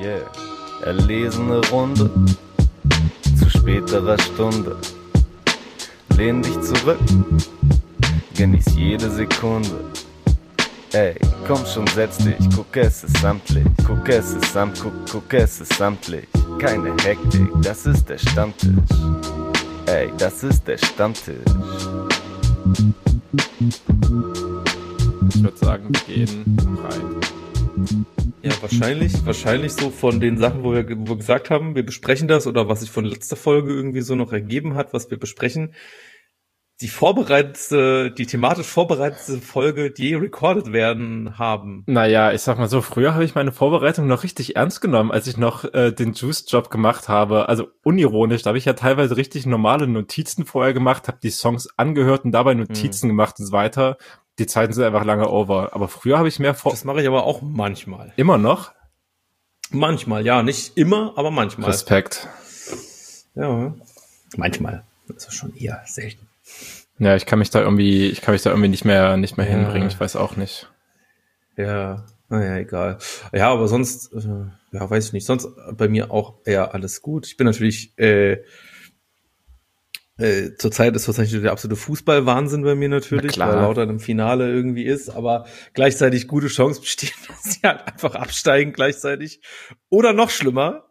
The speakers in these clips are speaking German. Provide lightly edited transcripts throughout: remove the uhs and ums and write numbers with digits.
Yeah, erlesene Runde zu späterer Stunde. Lehn dich zurück, genieß jede Sekunde. Ey, komm schon, setz dich, guck, es ist samtlich. Guck, es ist guck, es ist samtlich. Keine Hektik, das ist der Stammtisch. Ey, das ist der Stammtisch. Ich würde sagen, wir gehen rein. Ja, wahrscheinlich so von den Sachen, wo wir gesagt haben, wir besprechen das, oder was sich von letzter Folge irgendwie so noch ergeben hat, was wir besprechen. Die thematisch vorbereitete Folge, die recorded werden haben. Naja, ich sag mal so, früher habe ich meine Vorbereitung noch richtig ernst genommen, als ich noch den Juice-Job gemacht habe. Also unironisch, da habe ich ja teilweise richtig normale Notizen vorher gemacht, habe die Songs angehört und dabei Notizen gemacht und so weiter. Die Zeiten sind einfach lange over. Aber früher habe ich mehr Das mache ich aber auch manchmal. Immer noch? Manchmal, ja. Nicht immer, aber manchmal. Respekt. Ja, manchmal. Das ist schon eher selten. Ja, ich kann mich da irgendwie nicht mehr hinbringen. Ich weiß auch nicht. Ja, naja, egal. Ja, aber sonst, weiß ich nicht. Sonst bei mir auch eher alles gut. Ich bin natürlich, zurzeit ist wahrscheinlich der absolute Fußballwahnsinn bei mir natürlich, weil Lautern im Finale irgendwie ist, aber gleichzeitig gute Chance besteht, dass sie halt einfach absteigen gleichzeitig. Oder noch schlimmer,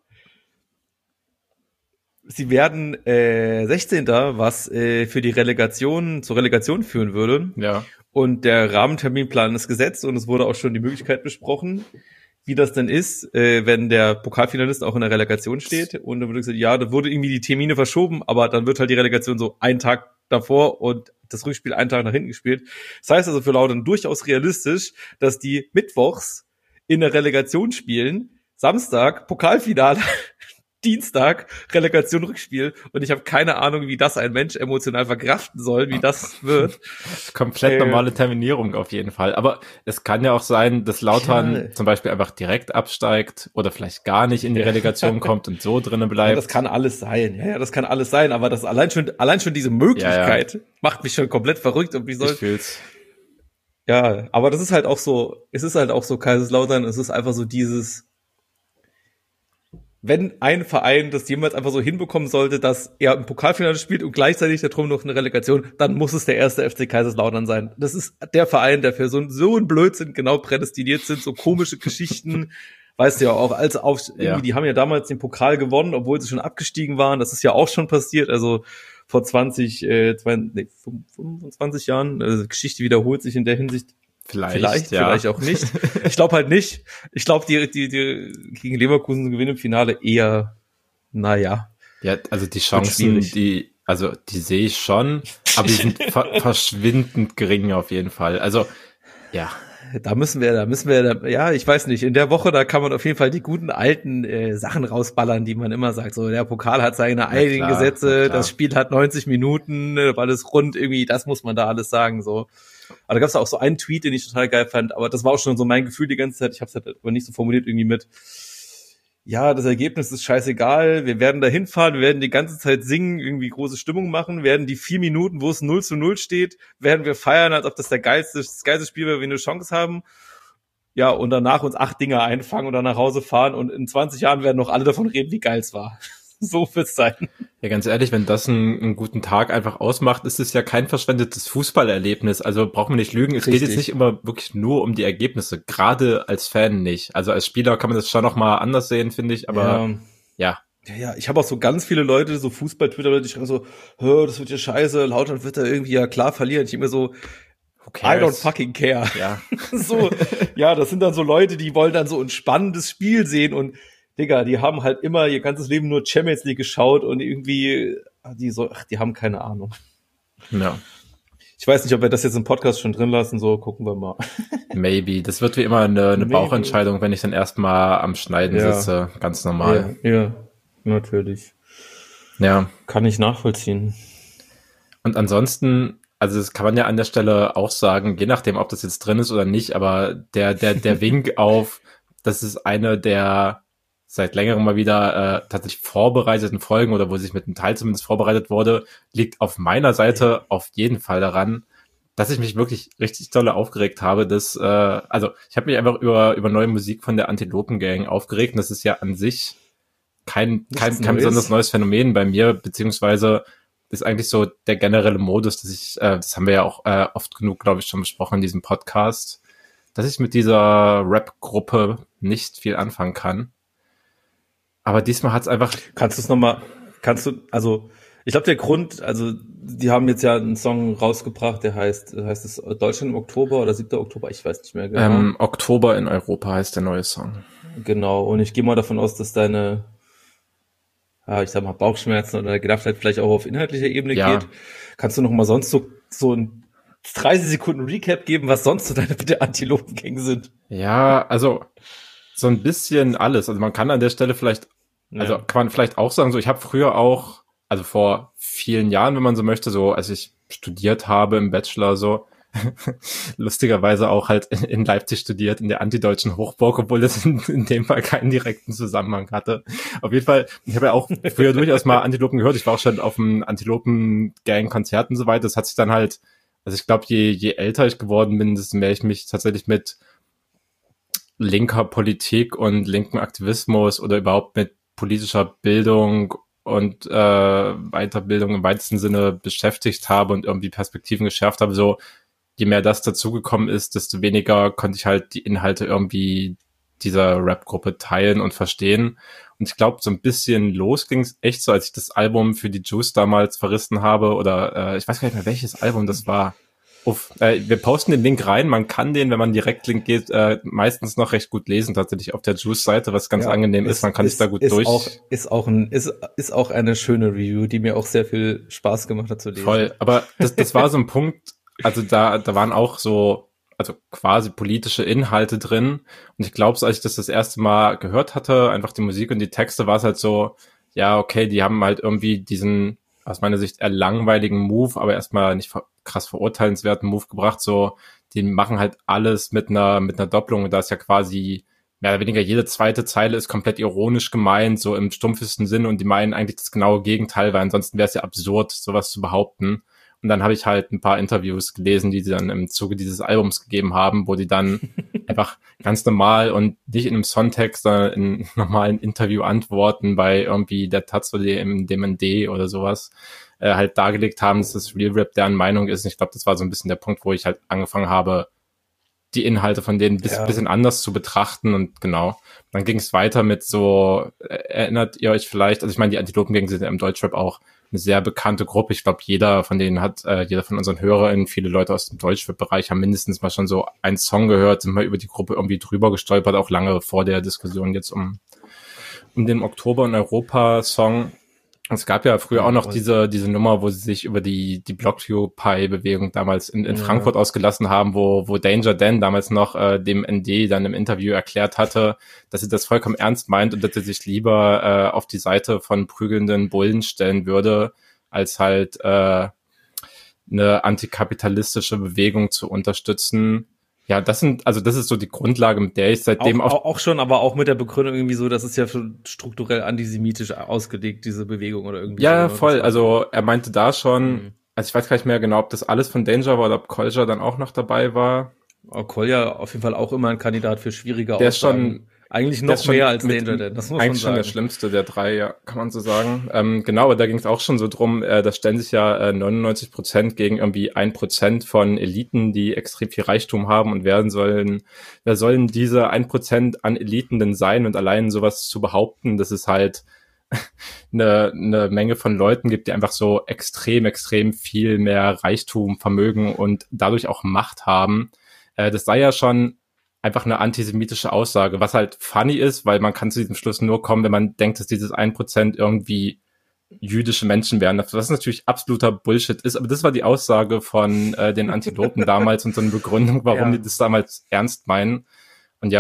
sie werden 16. was für die zur Relegation führen würde. Ja. Und der Rahmenterminplan ist gesetzt und es wurde auch schon die Möglichkeit besprochen, wie das denn ist, wenn der Pokalfinalist auch in der Relegation steht. Und dann wurde gesagt, ja, da wurde irgendwie die Termine verschoben, aber dann wird halt die Relegation so einen Tag davor und das Rückspiel einen Tag nach hinten gespielt. Das heißt also für Lautern durchaus realistisch, dass die mittwochs in der Relegation spielen, Samstag Pokalfinale, Dienstag Relegation Rückspiel, und ich habe keine Ahnung, wie das ein Mensch emotional verkraften soll, wie das wird. Komplett normale Terminierung auf jeden Fall. Aber es kann ja auch sein, dass Lautern zum Beispiel einfach direkt absteigt oder vielleicht gar nicht in die Relegation kommt und so drinnen bleibt. Ja, das kann alles sein. Ja, das kann alles sein, aber das allein schon diese Möglichkeit macht mich schon komplett verrückt, und wie soll ich fühl's. Ja, aber das ist halt auch so, Kaiserslautern, es ist einfach so dieses, wenn ein Verein das jemals einfach so hinbekommen sollte, dass er im Pokalfinale spielt und gleichzeitig darum noch eine Relegation, dann muss es der erste FC Kaiserslautern sein. Das ist der Verein, der für so ein Blödsinn genau prädestiniert sind, so komische Geschichten. Weißt du ja auch, die haben ja damals den Pokal gewonnen, obwohl sie schon abgestiegen waren. Das ist ja auch schon passiert, also vor 25 Jahren. Also Geschichte wiederholt sich in der Hinsicht. Vielleicht auch nicht. Ich glaube halt nicht. Ich glaube, die gegen Leverkusen gewinnen im Finale eher, naja. Ja, also die Chancen, die sehe ich schon, aber die sind verschwindend gering auf jeden Fall. Also, ja. Da müssen wir, ja, ich weiß nicht, in der Woche, da kann man auf jeden Fall die guten alten Sachen rausballern, die man immer sagt. So, der Pokal hat seine eigenen Gesetze, das Spiel hat 90 Minuten, alles rund, irgendwie, das muss man da alles sagen, so. Aber da gab es auch so einen Tweet, den ich total geil fand, aber das war auch schon so mein Gefühl die ganze Zeit. Ich habe es halt aber nicht so formuliert irgendwie mit, ja, das Ergebnis ist scheißegal, wir werden da hinfahren, wir werden die ganze Zeit singen, irgendwie große Stimmung machen, werden die 4 Minuten, wo es 0:0 steht, werden wir feiern, als ob das das geilste Spiel wäre, wir eine Chance haben. Ja, und danach uns 8 Dinger einfangen und dann nach Hause fahren, und in 20 Jahren werden noch alle davon reden, wie geil es war. So wird's sein. Ja, ganz ehrlich, wenn das einen guten Tag einfach ausmacht, ist es ja kein verschwendetes Fußballerlebnis. Also braucht man nicht lügen. Es geht jetzt nicht immer wirklich nur um die Ergebnisse, gerade als Fan nicht. Also als Spieler kann man das schon noch mal anders sehen, finde ich, aber ja. Ja, ich habe auch so ganz viele Leute, so Fußball-Twitter-Leute, die schreiben so, das wird ja scheiße, Lautern wird da irgendwie ja klar verlieren. Ich immer so, I don't fucking care. Ja. So, ja, das sind dann so Leute, die wollen dann so ein spannendes Spiel sehen, und Digga, die haben halt immer ihr ganzes Leben nur Champions League geschaut und irgendwie, die haben keine Ahnung. Ja. Ich weiß nicht, ob wir das jetzt im Podcast schon drin lassen, so gucken wir mal. Maybe. Das wird wie immer eine Bauchentscheidung, wenn ich dann erstmal am Schneiden sitze. Ganz normal. Ja, natürlich. Ja. Kann ich nachvollziehen. Und ansonsten, also das kann man ja an der Stelle auch sagen, je nachdem, ob das jetzt drin ist oder nicht, aber der Wink auf, das ist eine der seit längerem mal wieder tatsächlich vorbereiteten Folgen, oder wo sich mit einem Teil zumindest vorbereitet wurde, liegt auf meiner Seite auf jeden Fall daran, dass ich mich wirklich richtig doll aufgeregt habe, dass, also ich habe mich einfach über neue Musik von der Antilopen Gang aufgeregt und das ist ja an sich kein besonders neues Phänomen bei mir, beziehungsweise ist eigentlich so der generelle Modus, dass ich, das haben wir ja auch oft genug, glaube ich, schon besprochen in diesem Podcast, dass ich mit dieser Rap-Gruppe nicht viel anfangen kann. Aber diesmal hat's einfach... Ich glaube, der Grund, also die haben jetzt ja einen Song rausgebracht, der heißt es Deutschland im Oktober oder 7. Oktober, ich weiß nicht mehr genau. Oktober in Europa heißt der neue Song. Genau, und ich gehe mal davon aus, dass deine, ich sag mal, Bauchschmerzen oder Gedachtheit vielleicht auch auf inhaltlicher Ebene geht. Kannst du noch mal sonst so ein 30 Sekunden Recap geben, was sonst so deine bitte Antilopen-Gang sind? Ja, also so ein bisschen alles. Also man kann an der Stelle vielleicht, kann man vielleicht auch sagen, so ich habe früher auch, also vor vielen Jahren, wenn man so möchte, so als ich studiert habe im Bachelor, so lustigerweise auch halt in Leipzig studiert, in der antideutschen Hochburg, obwohl das in dem Fall keinen direkten Zusammenhang hatte. Auf jeden Fall, ich habe ja auch früher durchaus mal Antilopen gehört. Ich war auch schon auf einem Antilopen-Gang-Konzert und so weiter. Das hat sich dann halt, also ich glaube, je älter ich geworden bin, desto mehr ich mich tatsächlich mit linker Politik und linken Aktivismus oder überhaupt mit politischer Bildung und Weiterbildung im weitesten Sinne beschäftigt habe und irgendwie Perspektiven geschärft habe, so je mehr das dazugekommen ist, desto weniger konnte ich halt die Inhalte irgendwie dieser Rap-Gruppe teilen und verstehen. Und ich glaube, so ein bisschen los ging es echt so, als ich das Album für die Juice damals verrissen habe oder ich weiß gar nicht mehr, welches Album das war. Wir posten den Link rein, man kann den, wenn man direkt Link geht, meistens noch recht gut lesen, tatsächlich auf der Juice-Seite, was ganz angenehm ist, man kann sich da gut durch... Ist auch eine schöne Review, die mir auch sehr viel Spaß gemacht hat zu lesen. Voll, aber das war so ein Punkt, also da waren auch so, also quasi politische Inhalte drin und ich glaube, als ich das erste Mal gehört hatte, einfach die Musik und die Texte, war es halt so, ja, okay, die haben halt irgendwie diesen, aus meiner Sicht eher langweiligen Move, aber erstmal nicht krass verurteilenswerten Move gebracht, so, die machen halt alles mit einer Doppelung und da ist ja quasi mehr oder weniger jede zweite Zeile ist komplett ironisch gemeint, so im stumpfesten Sinn und die meinen eigentlich das genaue Gegenteil, weil ansonsten wäre es ja absurd, sowas zu behaupten. Und dann habe ich halt ein paar Interviews gelesen, die sie dann im Zuge dieses Albums gegeben haben, wo die dann einfach ganz normal und nicht in einem Songtext, sondern in normalen Interview-Antworten bei irgendwie der Taz oder dem MND oder sowas halt dargelegt haben, dass das Real Rap deren Meinung ist. Und ich glaube, das war so ein bisschen der Punkt, wo ich halt angefangen habe, die Inhalte von denen bisschen anders zu betrachten und genau. Dann ging es weiter mit so, erinnert ihr euch vielleicht, also ich meine, die Antilopen-Gang sind ja im Deutschrap auch eine sehr bekannte Gruppe. Ich glaube, jeder von unseren HörerInnen, viele Leute aus dem Deutschrap-Bereich haben mindestens mal schon so einen Song gehört, sind mal über die Gruppe irgendwie drüber gestolpert, auch lange vor der Diskussion jetzt um den Oktober in Europa-Song. Es gab ja früher auch noch diese Nummer, wo sie sich über die Blockupy-Bewegung damals in Frankfurt ausgelassen haben, wo Danger Dan damals noch dem ND dann im Interview erklärt hatte, dass sie das vollkommen ernst meint und dass er sich lieber auf die Seite von prügelnden Bullen stellen würde, als halt eine antikapitalistische Bewegung zu unterstützen. Ja, das ist so die Grundlage, mit der ich seitdem auch schon, aber auch mit der Begründung irgendwie so, das ist ja schon strukturell antisemitisch ausgelegt, diese Bewegung oder irgendwie. Ja, so, voll. Also er meinte da schon, also ich weiß gar nicht mehr genau, ob das alles von Danger war oder ob Kolja dann auch noch dabei war. Kolja auf jeden Fall auch immer ein Kandidat für schwierige Aussagen. Der ist schon eigentlich noch mehr als Danger Dan, das muss man eigentlich schon der schlimmste der drei, ja, kann man so sagen. Genau, aber da ging es auch schon so drum, da stellen sich ja 99% gegen irgendwie 1% von Eliten, die extrem viel Reichtum haben und wer sollen diese 1% an Eliten denn sein und allein sowas zu behaupten, dass es halt eine Menge von Leuten gibt, die einfach so extrem viel mehr Reichtum, Vermögen und dadurch auch Macht haben. Das sei ja schon einfach eine antisemitische Aussage, was halt funny ist, weil man kann zu diesem Schluss nur kommen, wenn man denkt, dass dieses 1% irgendwie jüdische Menschen wären, was natürlich absoluter Bullshit ist, aber das war die Aussage von den Antilopen damals und so eine Begründung, warum die das damals ernst meinen. Und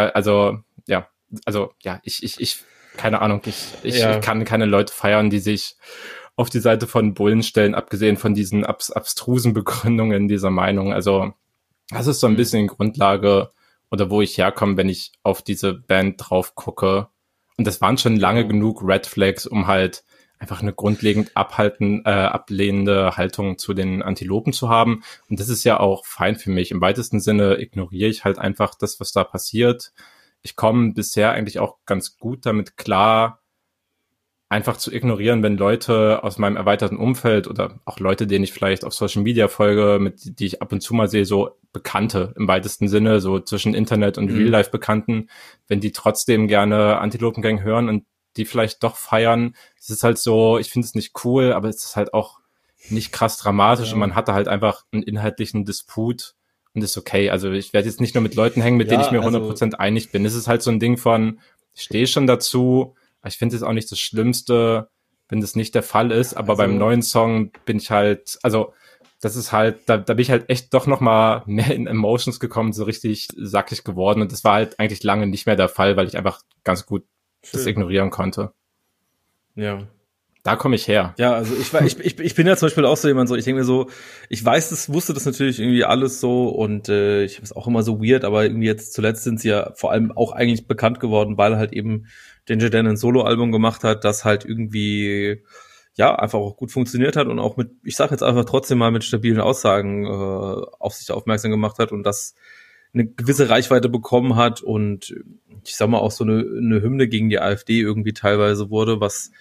ich keine Ahnung, ich kann keine Leute feiern, die sich auf die Seite von Bullen stellen, abgesehen von diesen abstrusen Begründungen dieser Meinung. Also das ist so ein bisschen die Grundlage oder wo ich herkomme, wenn ich auf diese Band drauf gucke. Und das waren schon lange genug Red Flags, um halt einfach eine grundlegend ablehnende Haltung zu den Antilopen zu haben. Und das ist ja auch fein für mich. Im weitesten Sinne ignoriere ich halt einfach das, was da passiert. Ich komme bisher eigentlich auch ganz gut damit klar, einfach zu ignorieren, wenn Leute aus meinem erweiterten Umfeld oder auch Leute, denen ich vielleicht auf Social Media folge, die ich ab und zu mal sehe, so Bekannte im weitesten Sinne, so zwischen Internet und Real-Life-Bekannten, wenn die trotzdem gerne Antilopengang hören und die vielleicht doch feiern, es ist halt so, ich finde es nicht cool, aber es ist halt auch nicht krass dramatisch und man hatte halt einfach einen inhaltlichen Disput und ist okay. Also ich werde jetzt nicht nur mit Leuten hängen, mit denen ich mir 100% einig bin. Es ist halt so ein Ding von, ich stehe schon dazu, ich finde es auch nicht das Schlimmste, wenn das nicht der Fall ist, aber beim neuen Song bin ich halt, also das ist halt, da bin ich halt echt doch noch mal mehr in Emotions gekommen, so richtig sackig geworden und das war halt eigentlich lange nicht mehr der Fall, weil ich einfach ganz gut das ignorieren konnte. Ja. Da komme ich her. Ja, also ich bin ja zum Beispiel auch so jemand so, ich denke mir so, ich wusste das natürlich irgendwie alles so und ich habe es auch immer so weird, aber irgendwie jetzt zuletzt sind sie ja vor allem auch eigentlich bekannt geworden, weil halt eben Danger Dan ein Solo-Album gemacht hat, das halt irgendwie ja einfach auch gut funktioniert hat und auch mit, ich sag jetzt einfach trotzdem mal mit stabilen Aussagen auf sich aufmerksam gemacht hat und das eine gewisse Reichweite bekommen hat und ich sag mal auch so eine Hymne gegen die AfD irgendwie teilweise wurde, was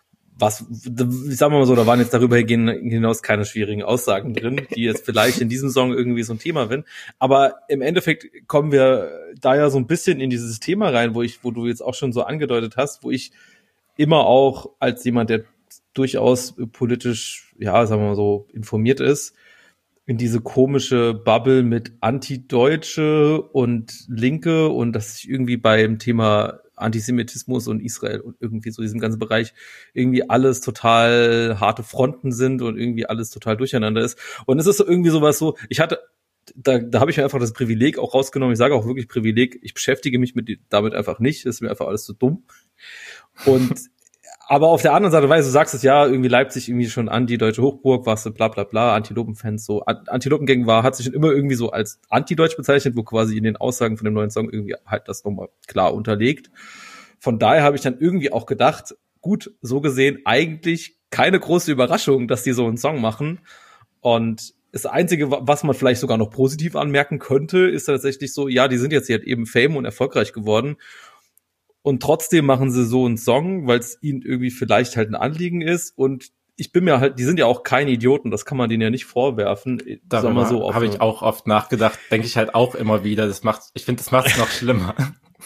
ich sag mal so, da waren jetzt darüber hinaus keine schwierigen Aussagen drin, die jetzt vielleicht in diesem Song irgendwie so ein Thema sind. Aber im Endeffekt kommen wir da ja so ein bisschen in dieses Thema rein, wo du jetzt auch schon so angedeutet hast, wo ich immer auch als jemand, der durchaus politisch, ja, sagen wir mal so, informiert ist, in diese komische Bubble mit Antideutsche und Linke und dass ich irgendwie beim Thema Antisemitismus und Israel und irgendwie so diesem ganzen Bereich irgendwie alles total harte Fronten sind und irgendwie alles total durcheinander ist. Und es ist irgendwie sowas so, da habe ich mir einfach das Privileg auch rausgenommen, ich sage auch wirklich Privileg, ich beschäftige mich damit einfach nicht, das ist mir einfach alles zu dumm. Und aber auf der anderen Seite, weil du sagst es ja, irgendwie Leipzig irgendwie schon anti-deutsche Hochburg, warst du bla bla bla, Antilopen-Fans so. Antilopengang hat sich schon immer irgendwie so als anti-deutsch bezeichnet, wo quasi in den Aussagen von dem neuen Song irgendwie halt das nochmal klar unterlegt. Von daher habe ich dann irgendwie auch gedacht, gut, so gesehen eigentlich keine große Überraschung, dass die so einen Song machen. Und das Einzige, was man vielleicht sogar noch positiv anmerken könnte, ist tatsächlich so, ja, die sind jetzt halt eben fame und erfolgreich geworden. Und trotzdem machen sie so einen Song, weil es ihnen irgendwie vielleicht halt ein Anliegen ist. Und ich bin mir halt, die sind ja auch keine Idioten, das kann man denen ja nicht vorwerfen. Darüber so habe ich auch oft nachgedacht, denke ich halt auch immer wieder. Ich finde, das macht es noch schlimmer.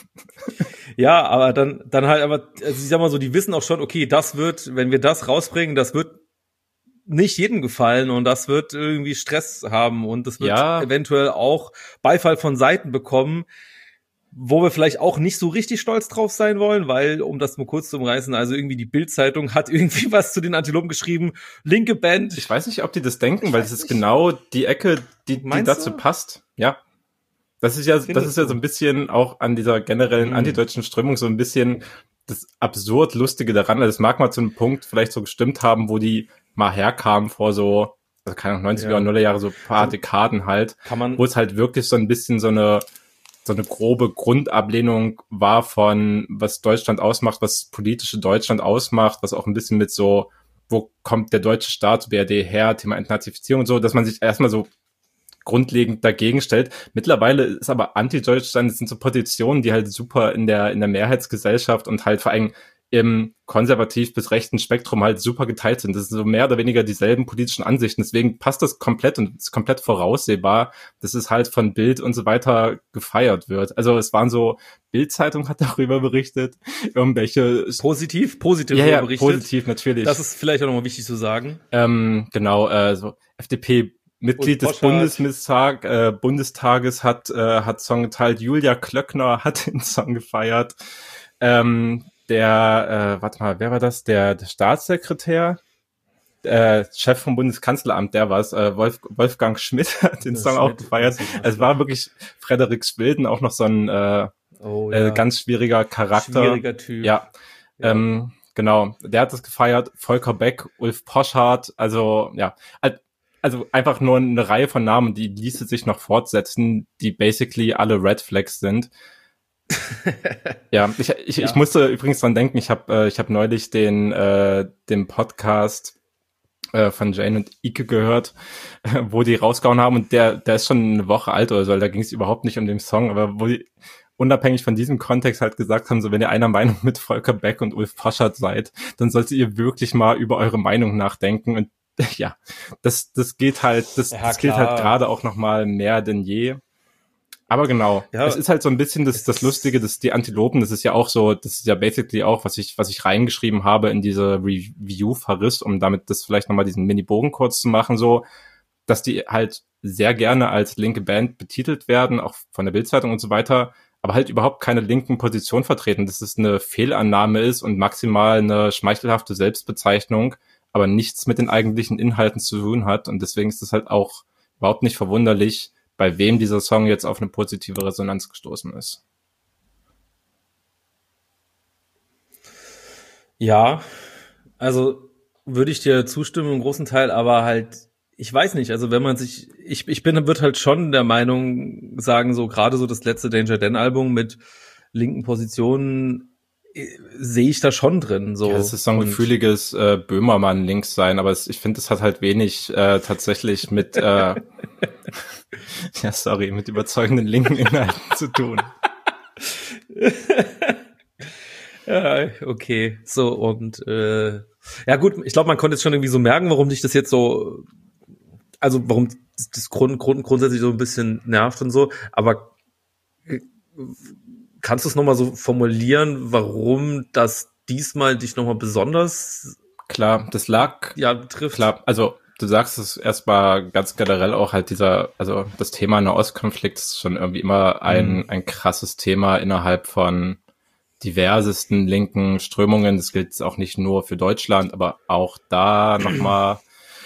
Ja, aber dann halt, also ich sag mal so, die wissen auch schon, okay, das wird, wenn wir das rausbringen, das wird nicht jedem gefallen und das wird irgendwie Stress haben und das wird eventuell auch Beifall von Seiten bekommen, wo wir vielleicht auch nicht so richtig stolz drauf sein wollen, weil, um das mal kurz zu umreißen, also irgendwie die Bild-Zeitung hat irgendwie was zu den Antilopen geschrieben, linke Band. Ich weiß nicht, ob die das denken, weil das ist genau die Ecke, die dazu passt. Ja. Das ist ja so ein bisschen auch an dieser generellen antideutschen Strömung so ein bisschen das absurd Lustige daran. Also das mag mal zu einem Punkt vielleicht so gestimmt haben, wo die mal herkamen vor so, also keine Ahnung, 90er und 0er Jahre, so ein paar Dekaden halt, wo es halt wirklich so ein bisschen so eine grobe Grundablehnung war von, was Deutschland ausmacht, was politische Deutschland ausmacht, was auch ein bisschen mit so, wo kommt der deutsche Staat, BRD her, Thema Entnazifizierung und so, dass man sich erstmal so grundlegend dagegen stellt. Mittlerweile ist aber Anti-Deutschland, das sind so Positionen, die halt super in der Mehrheitsgesellschaft und halt vor allem im konservativ bis rechten Spektrum halt super geteilt sind. Das sind so mehr oder weniger dieselben politischen Ansichten. Deswegen passt das komplett und ist komplett voraussehbar, dass es halt von Bild und so weiter gefeiert wird. Also es waren so, Bild-Zeitung hat darüber berichtet, irgendwelche positiv berichtet. Positiv, natürlich. Das ist vielleicht auch nochmal wichtig zu sagen. Genau, so FDP Mitglied des Bundestages hat Song geteilt. Julia Klöckner hat den Song gefeiert. Wer war das? Der Staatssekretär, Chef vom Bundeskanzleramt, der war's, Wolfgang Schmidt hat den Song auch gefeiert. Es war wirklich Frederik Schwilden, auch noch so ein ganz schwieriger Charakter. Schwieriger Typ. Ja. Genau, der hat das gefeiert. Volker Beck, Ulf Poschardt, also einfach nur eine Reihe von Namen, die ließe sich noch fortsetzen, die basically alle Red Flags sind. Ja, ich musste übrigens dran denken, ich hab neulich den Podcast von Jane und Ike gehört, wo die rausgehauen haben, und der ist schon eine Woche alt oder so, da ging es überhaupt nicht um den Song, aber wo die unabhängig von diesem Kontext halt gesagt haben, so, wenn ihr einer Meinung mit Volker Beck und Ulf Poschardt seid, dann solltet ihr wirklich mal über eure Meinung nachdenken. Und ja, das gilt halt, das gilt halt gerade auch nochmal mehr denn je. Aber genau, es ist halt so ein bisschen das Lustige, die Antilopen, das ist ja auch so, das ist ja basically auch, was ich reingeschrieben habe in diese Review Verriss, um damit das vielleicht nochmal diesen Mini-Bogen kurz zu machen, so, dass die halt sehr gerne als linke Band betitelt werden, auch von der Bild-Zeitung und so weiter, aber halt überhaupt keine linken Position vertreten, dass es eine Fehlannahme ist und maximal eine schmeichelhafte Selbstbezeichnung, aber nichts mit den eigentlichen Inhalten zu tun hat, und deswegen ist es halt auch überhaupt nicht verwunderlich, bei wem dieser Song jetzt auf eine positive Resonanz gestoßen ist. Ja, also würde ich dir zustimmen im großen Teil, aber halt, ich weiß nicht, also wenn man sich, wird halt schon der Meinung sagen, so gerade so das letzte Danger Dan Album mit linken Positionen sehe ich da schon drin. So. Ja, das ist so ein gefühliges Böhmermann-Links sein, aber ich finde, es hat halt wenig tatsächlich mit ja, sorry, mit überzeugenden linken Inhalten zu tun. Ja, okay. So, und ja gut, ich glaube, man konnte jetzt schon irgendwie so merken, warum dich das jetzt so, also warum das grundsätzlich so ein bisschen nervt und so, aber kannst du es nochmal so formulieren, warum das diesmal dich nochmal besonders klar, das lag trifft? Klar, also du sagst es erstmal ganz generell auch halt also das Thema Nahostkonflikt ist schon irgendwie immer ein krasses Thema innerhalb von diversesten linken Strömungen. Das gilt auch nicht nur für Deutschland, aber auch da nochmal.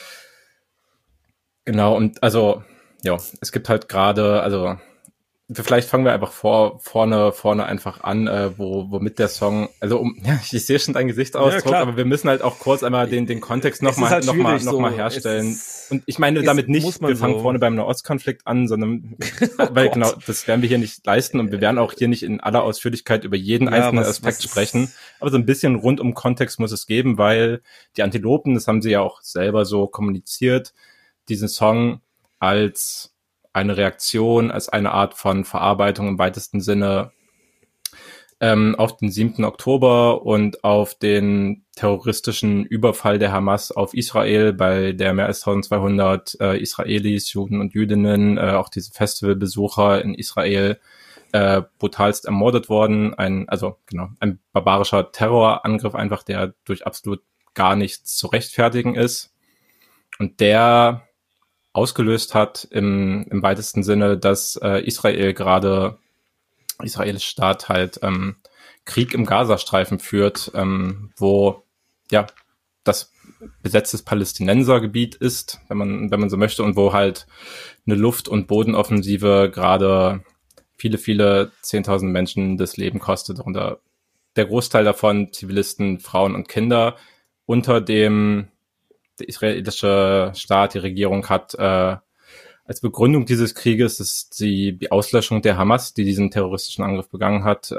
Genau, und also, ja, es gibt halt gerade, also vielleicht fangen wir einfach vorne einfach an, womit der Song, also ich sehe schon dein Gesichtsausdruck, aber wir müssen halt auch kurz einmal den Kontext noch mal herstellen. Und ich meine damit nicht, wir fangen vorne beim Nahostkonflikt an, sondern weil genau, das werden wir hier nicht leisten, und wir werden auch hier nicht in aller Ausführlichkeit über jeden einzelnen Aspekt sprechen, aber so ein bisschen rund um Kontext muss es geben, weil die Antilopen, das haben sie ja auch selber so kommuniziert, diesen Song als eine Reaktion, als eine Art von Verarbeitung im weitesten Sinne auf den 7. Oktober und auf den terroristischen Überfall der Hamas auf Israel, bei der mehr als 1200 Israelis, Juden und Jüdinnen, auch diese Festivalbesucher in Israel brutalst ermordet worden. Ein barbarischer Terrorangriff einfach, der durch absolut gar nichts zu rechtfertigen ist. Und der ausgelöst hat im weitesten Sinne, dass Israel gerade, israelische Staat halt Krieg im Gazastreifen führt, wo ja das besetztes Palästinensergebiet ist, wenn man so möchte, und wo halt eine Luft- und Bodenoffensive gerade viele 10.000 Menschen das Leben kostet, darunter der Großteil davon Zivilisten, Frauen und Kinder, unter dem der israelische Staat, die Regierung hat als Begründung dieses Krieges ist die Auslöschung der Hamas, die diesen terroristischen Angriff begangen hat,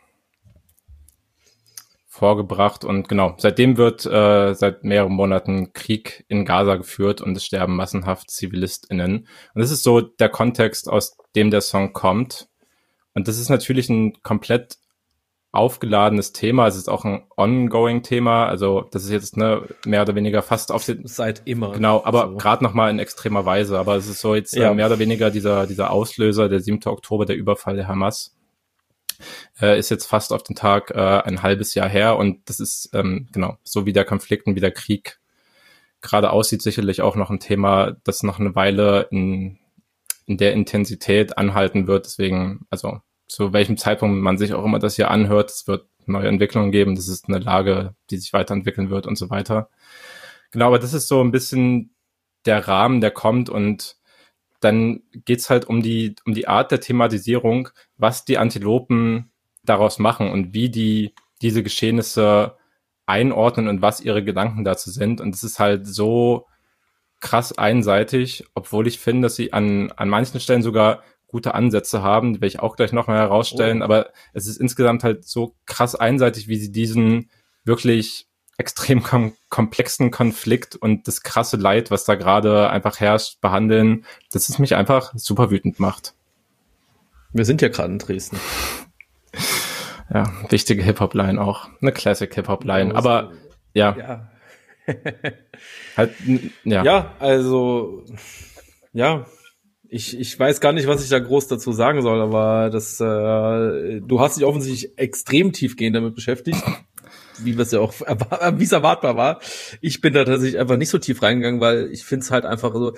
vorgebracht. Und genau, seitdem wird seit mehreren Monaten Krieg in Gaza geführt und es sterben massenhaft ZivilistInnen. Und das ist so der Kontext, aus dem der Song kommt. Und das ist natürlich ein komplett aufgeladenes Thema. Es ist auch ein ongoing Thema. Also das ist jetzt mehr oder weniger fast auf den... Seit immer. Genau, aber so. Gerade nochmal in extremer Weise. Aber es ist so jetzt mehr oder weniger dieser Auslöser, der 7. Oktober, der Überfall der Hamas, ist jetzt fast auf den Tag ein halbes Jahr her. Und das ist genau so wie der Konflikt und wie der Krieg gerade aussieht, sicherlich auch noch ein Thema, das noch eine Weile in der Intensität anhalten wird. Deswegen, also zu welchem Zeitpunkt man sich auch immer das hier anhört, es wird neue Entwicklungen geben, das ist eine Lage, die sich weiterentwickeln wird und so weiter. Genau, aber das ist so ein bisschen der Rahmen, der kommt, und dann geht's halt um die Art der Thematisierung, was die Antilopen daraus machen und wie die diese Geschehnisse einordnen und was ihre Gedanken dazu sind. Und es ist halt so krass einseitig, obwohl ich finde, dass sie an manchen Stellen sogar gute Ansätze haben, die werde ich auch gleich noch mal herausstellen, aber es ist insgesamt halt so krass einseitig, wie sie diesen wirklich extrem komplexen Konflikt und das krasse Leid, was da gerade einfach herrscht, behandeln, dass es mich einfach super wütend macht. Wir sind ja gerade in Dresden. Ja, wichtige Hip-Hop-Line auch. Eine Classic-Hip-Hop-Line, aber ja. Halt, ja. Ja, also, ja, ich weiß gar nicht, was ich da groß dazu sagen soll, aber du hast dich offensichtlich extrem tiefgehend damit beschäftigt, wie es erwartbar war. Ich bin da tatsächlich einfach nicht so tief reingegangen, weil ich finde es halt einfach so,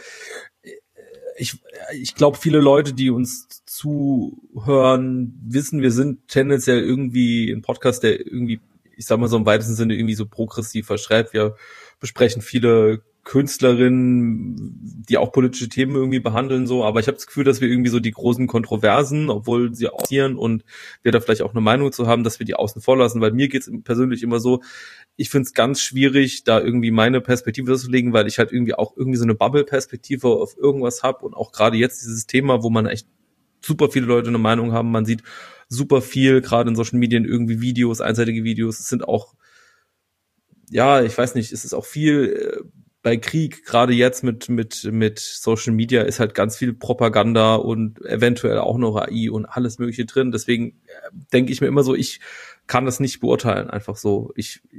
ich glaube, viele Leute, die uns zuhören, wissen, wir sind tendenziell irgendwie ein Podcast, der irgendwie, ich sag mal so im weitesten Sinne, irgendwie so progressiv verschreibt. Wir besprechen viele Künstlerinnen, die auch politische Themen irgendwie behandeln, so, aber ich habe das Gefühl, dass wir irgendwie so die großen Kontroversen, obwohl sie auch passieren und wir da vielleicht auch eine Meinung zu haben, dass wir die außen vor lassen, weil mir geht's persönlich immer so, ich finde es ganz schwierig, da irgendwie meine Perspektive zu legen, weil ich halt irgendwie auch irgendwie so eine Bubble-Perspektive auf irgendwas habe und auch gerade jetzt dieses Thema, wo man echt super viele Leute eine Meinung haben, man sieht super viel, gerade in Social Medien irgendwie Videos, einseitige Videos, es sind auch, ja, ich weiß nicht, es ist auch viel bei Krieg, gerade jetzt mit Social Media ist halt ganz viel Propaganda und eventuell auch noch AI und alles Mögliche drin. Deswegen denke ich mir immer so, ich kann das nicht beurteilen, einfach so.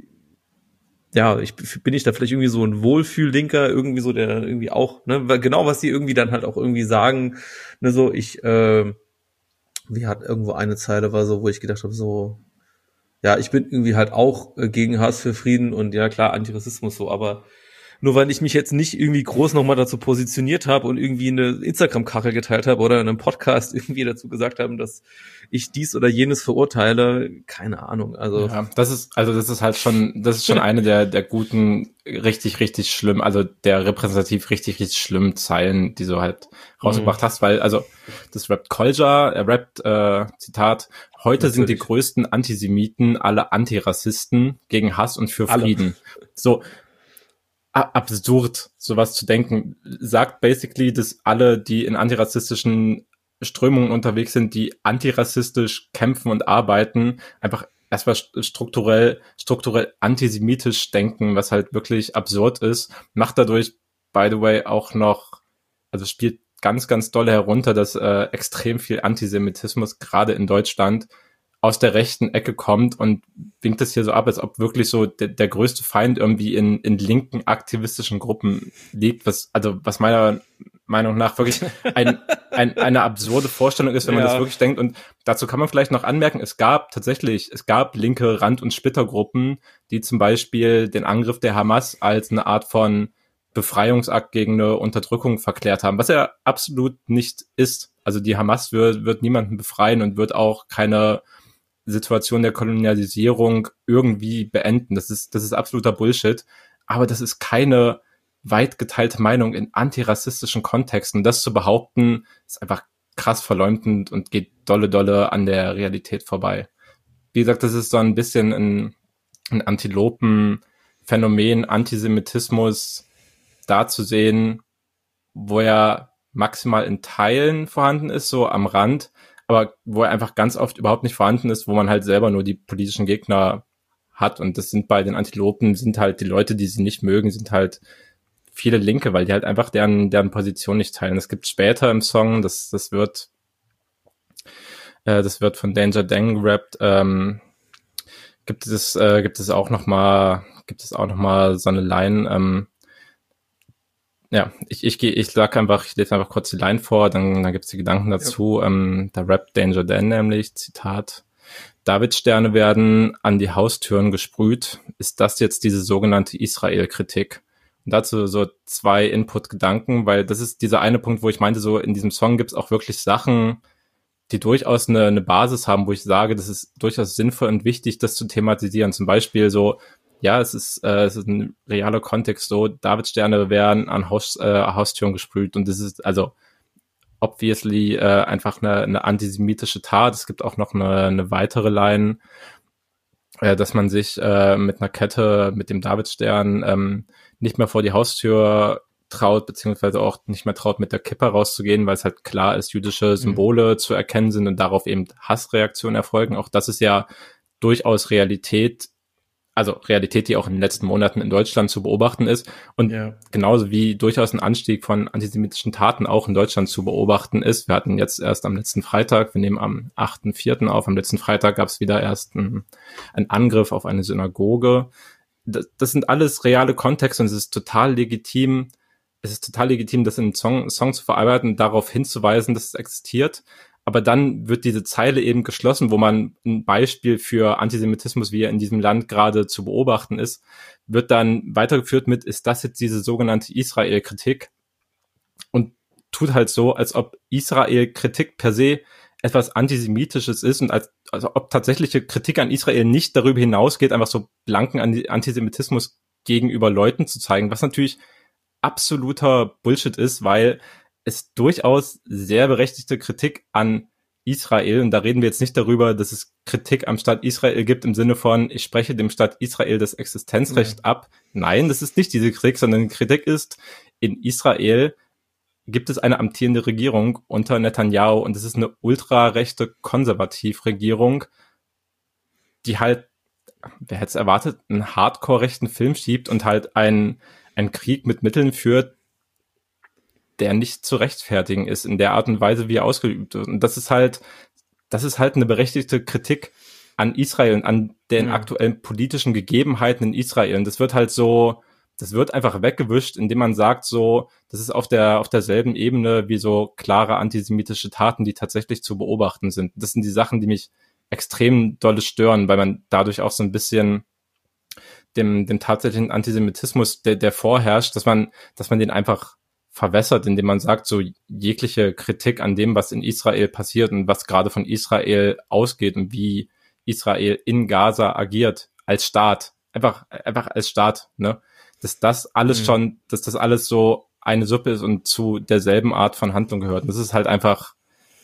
Bin ich da vielleicht irgendwie so ein Wohlfühllinker, irgendwie so, der dann irgendwie auch, ne, genau was die irgendwie dann halt auch irgendwie sagen, ne, so, wie hat irgendwo eine Zeile war so, wo ich gedacht habe, so, ja, ich bin irgendwie halt auch gegen Hass für Frieden und ja klar, Antirassismus so, aber nur weil ich mich jetzt nicht irgendwie groß nochmal dazu positioniert habe und irgendwie eine Instagram-Kachel geteilt habe oder in einem Podcast irgendwie dazu gesagt haben, dass ich dies oder jenes verurteile, keine Ahnung. Also ja, das ist schon eine der guten, richtig, richtig schlimm, also der repräsentativ richtig, richtig schlimmen Zeilen, die du halt rausgebracht hast, weil, also, das rappt Kolja, er rappt, Zitat, heute sind die größten Antisemiten alle Antirassisten gegen Hass und für Frieden. So, absurd, sowas zu denken. Sagt basically, dass alle, die in antirassistischen Strömungen unterwegs sind, die antirassistisch kämpfen und arbeiten, einfach erstmal strukturell antisemitisch denken, was halt wirklich absurd ist. Macht dadurch, by the way, auch noch, also spielt ganz, ganz doll herunter, dass extrem viel Antisemitismus gerade in Deutschland aus der rechten Ecke kommt und winkt es hier so ab, als ob wirklich so der größte Feind irgendwie in linken aktivistischen Gruppen liegt, was meiner Meinung nach wirklich eine absurde Vorstellung ist, wenn man das wirklich denkt. Und dazu kann man vielleicht noch anmerken, es gab linke Rand- und Splittergruppen, die zum Beispiel den Angriff der Hamas als eine Art von Befreiungsakt gegen eine Unterdrückung verklärt haben, was er absolut nicht ist. Also die Hamas wird niemanden befreien und wird auch keine Situation der Kolonialisierung irgendwie beenden. Das ist absoluter Bullshit. Aber das ist keine weit geteilte Meinung in antirassistischen Kontexten. Das zu behaupten, ist einfach krass verleumdend und geht dolle an der Realität vorbei. Wie gesagt, das ist so ein bisschen ein Antilopen-Phänomen, Antisemitismus da zu sehen, wo er maximal in Teilen vorhanden ist, so am Rand, aber wo er einfach ganz oft überhaupt nicht vorhanden ist, wo man halt selber nur die politischen Gegner hat. Und das sind bei den Antilopen, sind halt die Leute, die sie nicht mögen, sind halt viele Linke, weil die halt einfach deren Position nicht teilen. Es gibt später im Song, das wird von Danger Dan gerappt, gibt es auch noch mal so eine Line, ja, ich lese einfach kurz die Line vor, dann gibt's die Gedanken dazu. Ja. Da rappt Danger Dan nämlich, Zitat, Davidsterne werden an die Haustüren gesprüht. Ist das jetzt diese sogenannte Israel-Kritik? Und dazu so 2 Input-Gedanken, weil das ist dieser eine Punkt, wo ich meinte, so in diesem Song gibt's auch wirklich Sachen, die durchaus eine Basis haben, wo ich sage, das ist durchaus sinnvoll und wichtig, das zu thematisieren. Zum Beispiel so, ja, es ist ein realer Kontext, so Davidsterne werden an Haustüren gesprüht und das ist also obviously einfach eine antisemitische Tat. Es gibt auch noch eine weitere Line, dass man sich mit einer Kette mit dem Davidstern nicht mehr vor die Haustür traut, beziehungsweise auch nicht mehr traut, mit der Kippa rauszugehen, weil es halt klar ist, jüdische Symbole zu erkennen sind und darauf eben Hassreaktionen erfolgen. Auch das ist ja durchaus Realität, also Realität, die auch in den letzten Monaten in Deutschland zu beobachten ist und genauso wie durchaus ein Anstieg von antisemitischen Taten auch in Deutschland zu beobachten ist. Wir hatten jetzt erst am letzten Freitag, wir nehmen am 8.4. auf, am letzten Freitag gab es wieder erst einen Angriff auf eine Synagoge. Das sind alles reale Kontexte und es ist total legitim, das in einen Song zu verarbeiten, darauf hinzuweisen, dass es existiert. Aber dann wird diese Zeile eben geschlossen, wo man ein Beispiel für Antisemitismus, wie er in diesem Land gerade zu beobachten ist, wird dann weitergeführt mit, ist das jetzt diese sogenannte Israel-Kritik? Und tut halt so, als ob Israel-Kritik per se etwas Antisemitisches ist und also ob tatsächliche Kritik an Israel nicht darüber hinausgeht, einfach so blanken Antisemitismus gegenüber Leuten zu zeigen, was natürlich absoluter Bullshit ist, weil es durchaus sehr berechtigte Kritik an Israel, und da reden wir jetzt nicht darüber, dass es Kritik am Staat Israel gibt im Sinne von, ich spreche dem Staat Israel das Existenzrecht ab. Nein, das ist nicht diese Kritik, sondern die Kritik ist, in Israel gibt es eine amtierende Regierung unter Netanyahu und es ist eine ultrarechte Konservativregierung, die halt, wer hätte es erwartet, einen hardcore-rechten Film schiebt und halt einen Krieg mit Mitteln führt, der nicht zu rechtfertigen ist in der Art und Weise, wie er ausgeübt wird. Und das ist halt eine berechtigte Kritik an Israel und an den aktuellen politischen Gegebenheiten in Israel. Und das wird einfach weggewischt, indem man sagt so, das ist auf derselben Ebene wie so klare antisemitische Taten, die tatsächlich zu beobachten sind. Das sind die Sachen, die mich extrem dolle stören, weil man dadurch auch so ein bisschen dem tatsächlichen Antisemitismus, der vorherrscht, dass man den einfach verwässert, indem man sagt, so jegliche Kritik an dem, was in Israel passiert und was gerade von Israel ausgeht und wie Israel in Gaza agiert als Staat, einfach als Staat, ne, dass das alles so eine Suppe ist und zu derselben Art von Handlung gehört. Und das ist halt einfach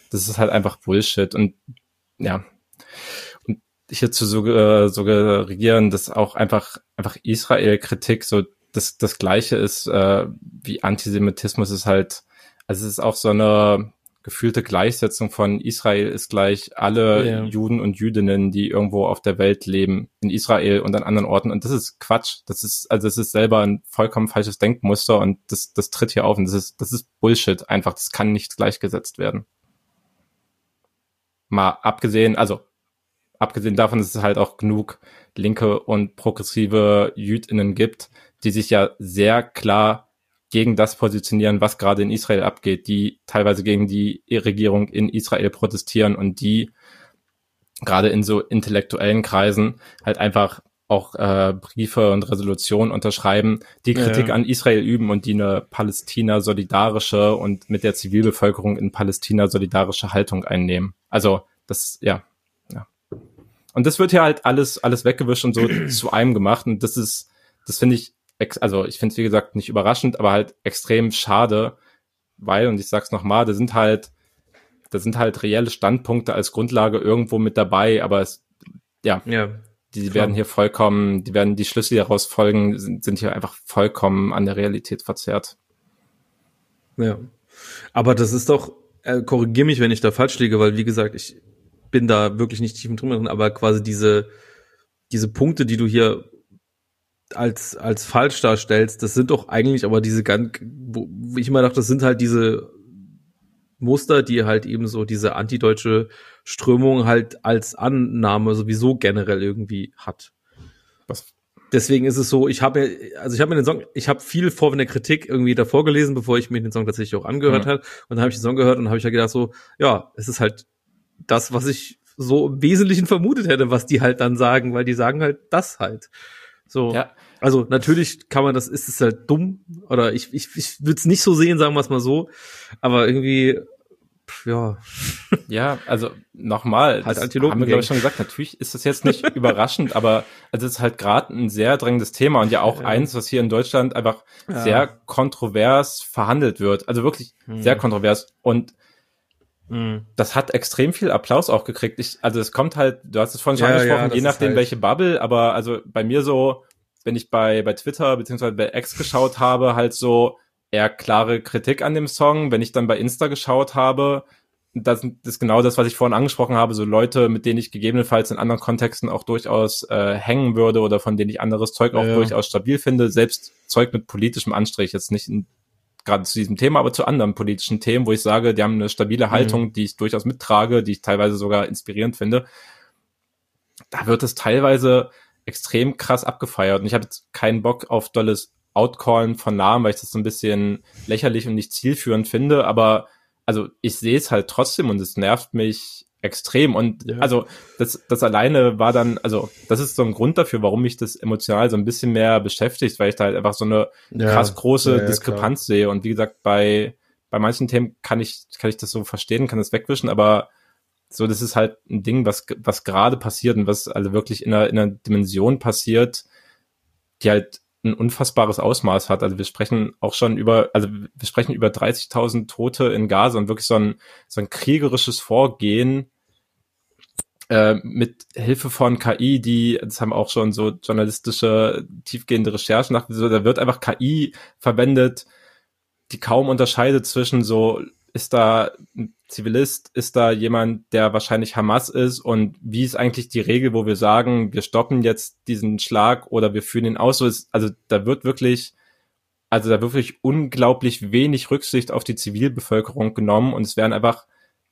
Bullshit. Und ja, und hier zu suggerieren, dass auch einfach Israel-Kritik so das Gleiche ist wie Antisemitismus, ist halt, also es ist auch so eine gefühlte Gleichsetzung von Israel ist gleich alle Juden und Jüdinnen, die irgendwo auf der Welt leben, in Israel und an anderen Orten. Und das ist Quatsch. Das ist selber ein vollkommen falsches Denkmuster und das tritt hier auf und das ist Bullshit einfach. Das kann nicht gleichgesetzt werden. Mal abgesehen davon, dass es halt auch genug linke und progressive JüdInnen gibt, die sich ja sehr klar gegen das positionieren, was gerade in Israel abgeht, die teilweise gegen die Regierung in Israel protestieren und die gerade in so intellektuellen Kreisen halt einfach auch Briefe und Resolutionen unterschreiben, die Kritik an Israel üben und die eine Palästina-solidarische und mit der Zivilbevölkerung in Palästina solidarische Haltung einnehmen. Also das, ja. Und das wird hier halt alles weggewischt und so zu einem gemacht und das finde ich, also ich finde es wie gesagt nicht überraschend, aber halt extrem schade, weil, und ich sag's nochmal, da sind halt reelle Standpunkte als Grundlage irgendwo mit dabei, aber die werden hier die Schlüsse, die daraus folgen, sind hier einfach vollkommen an der Realität verzerrt. Ja, aber das ist doch, korrigier mich, wenn ich da falsch liege, weil wie gesagt, ich bin da wirklich nicht tief drin, aber quasi diese Punkte, die du hier als falsch darstellst, das sind doch eigentlich aber diese wo ich immer dachte, das sind halt diese Muster, die halt eben so diese antideutsche Strömung halt als Annahme sowieso generell irgendwie hat. Deswegen ist es so, ich habe viel Vorwände der Kritik irgendwie davor gelesen, bevor ich mir den Song tatsächlich auch angehört habe. Und dann habe ich den Song gehört und habe ich ja gedacht so, ja, es ist halt das, was ich so im Wesentlichen vermutet hätte, was die halt dann sagen, weil die sagen halt das halt. So, ja. Also natürlich ist es halt dumm, oder ich würde es nicht so sehen, sagen wir es mal so, aber irgendwie, ja. Ja, also nochmal, halt das haben wir, glaube ich, schon gesagt, natürlich ist das jetzt nicht überraschend, aber also es ist halt gerade ein sehr drängendes Thema und ja auch eins, was hier in Deutschland einfach sehr kontrovers verhandelt wird, also wirklich sehr kontrovers und das hat extrem viel Applaus auch gekriegt. Also es kommt halt, du hast es vorhin schon angesprochen, je nachdem halt welche Bubble, aber also bei mir so, wenn ich bei Twitter beziehungsweise bei X geschaut habe, halt so eher klare Kritik an dem Song. Wenn ich dann bei Insta geschaut habe, das ist genau das, was ich vorhin angesprochen habe, so Leute, mit denen ich gegebenenfalls in anderen Kontexten auch durchaus hängen würde oder von denen ich anderes Zeug auch durchaus stabil finde, selbst Zeug mit politischem Anstrich, jetzt nicht gerade zu diesem Thema, aber zu anderen politischen Themen, wo ich sage, die haben eine stabile Haltung, die ich durchaus mittrage, die ich teilweise sogar inspirierend finde. Da wird es teilweise extrem krass abgefeiert und ich habe jetzt keinen Bock auf dolles Outcallen von Namen, weil ich das so ein bisschen lächerlich und nicht zielführend finde, aber also ich sehe es halt trotzdem und es nervt mich extrem und also das alleine war dann, also das ist so ein Grund dafür, warum mich das emotional so ein bisschen mehr beschäftigt, weil ich da halt einfach so eine krass große Diskrepanz sehe und wie gesagt, bei manchen Themen kann ich das so verstehen, kann das wegwischen, aber so, das ist halt ein Ding, was gerade passiert und was also wirklich in einer Dimension passiert, die halt ein unfassbares Ausmaß hat. Also wir sprechen auch schon über 30.000 Tote in Gaza und wirklich so ein kriegerisches Vorgehen mit Hilfe von KI, das haben auch schon so journalistische, tiefgehende Recherchen nach, so, da wird einfach KI verwendet, die kaum unterscheidet zwischen so, ist da ein Zivilist, ist da jemand, der wahrscheinlich Hamas ist und wie ist eigentlich die Regel, wo wir sagen, wir stoppen jetzt diesen Schlag oder wir führen ihn aus, so ist, also da wird wirklich unglaublich wenig Rücksicht auf die Zivilbevölkerung genommen und es werden einfach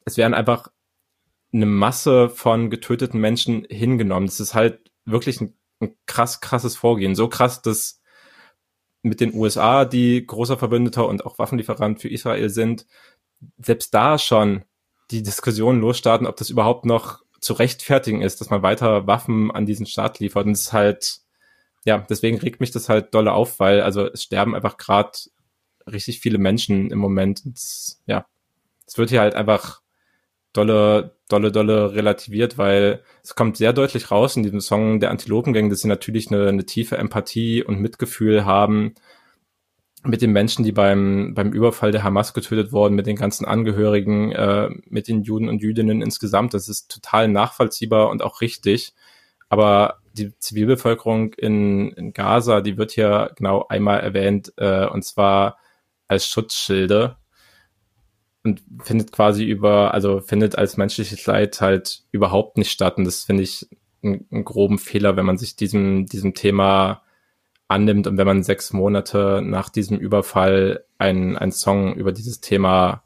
eine Masse von getöteten Menschen hingenommen. Das ist halt wirklich ein krasses Vorgehen, so krass, dass mit den USA, die großer Verbündeter und auch Waffenlieferant für Israel sind, selbst da schon die Diskussion losstarten, ob das überhaupt noch zu rechtfertigen ist, dass man weiter Waffen an diesen Staat liefert. Und es ist halt, ja, deswegen regt mich das halt dolle auf, weil also es sterben einfach gerade richtig viele Menschen im Moment. Und es wird hier halt einfach dolle relativiert, weil es kommt sehr deutlich raus in diesem Song der Antilopengang, dass sie natürlich eine tiefe Empathie und Mitgefühl haben mit den Menschen, die beim Überfall der Hamas getötet wurden, mit den ganzen Angehörigen, mit den Juden und Jüdinnen insgesamt. Das ist total nachvollziehbar und auch richtig. Aber die Zivilbevölkerung in Gaza, die wird hier genau einmal erwähnt, und zwar als Schutzschilde und findet als menschliches Leid halt überhaupt nicht statt. Und das finde ich einen groben Fehler, wenn man sich diesem Thema annimmt und wenn man 6 Monate nach diesem Überfall einen Song über dieses Thema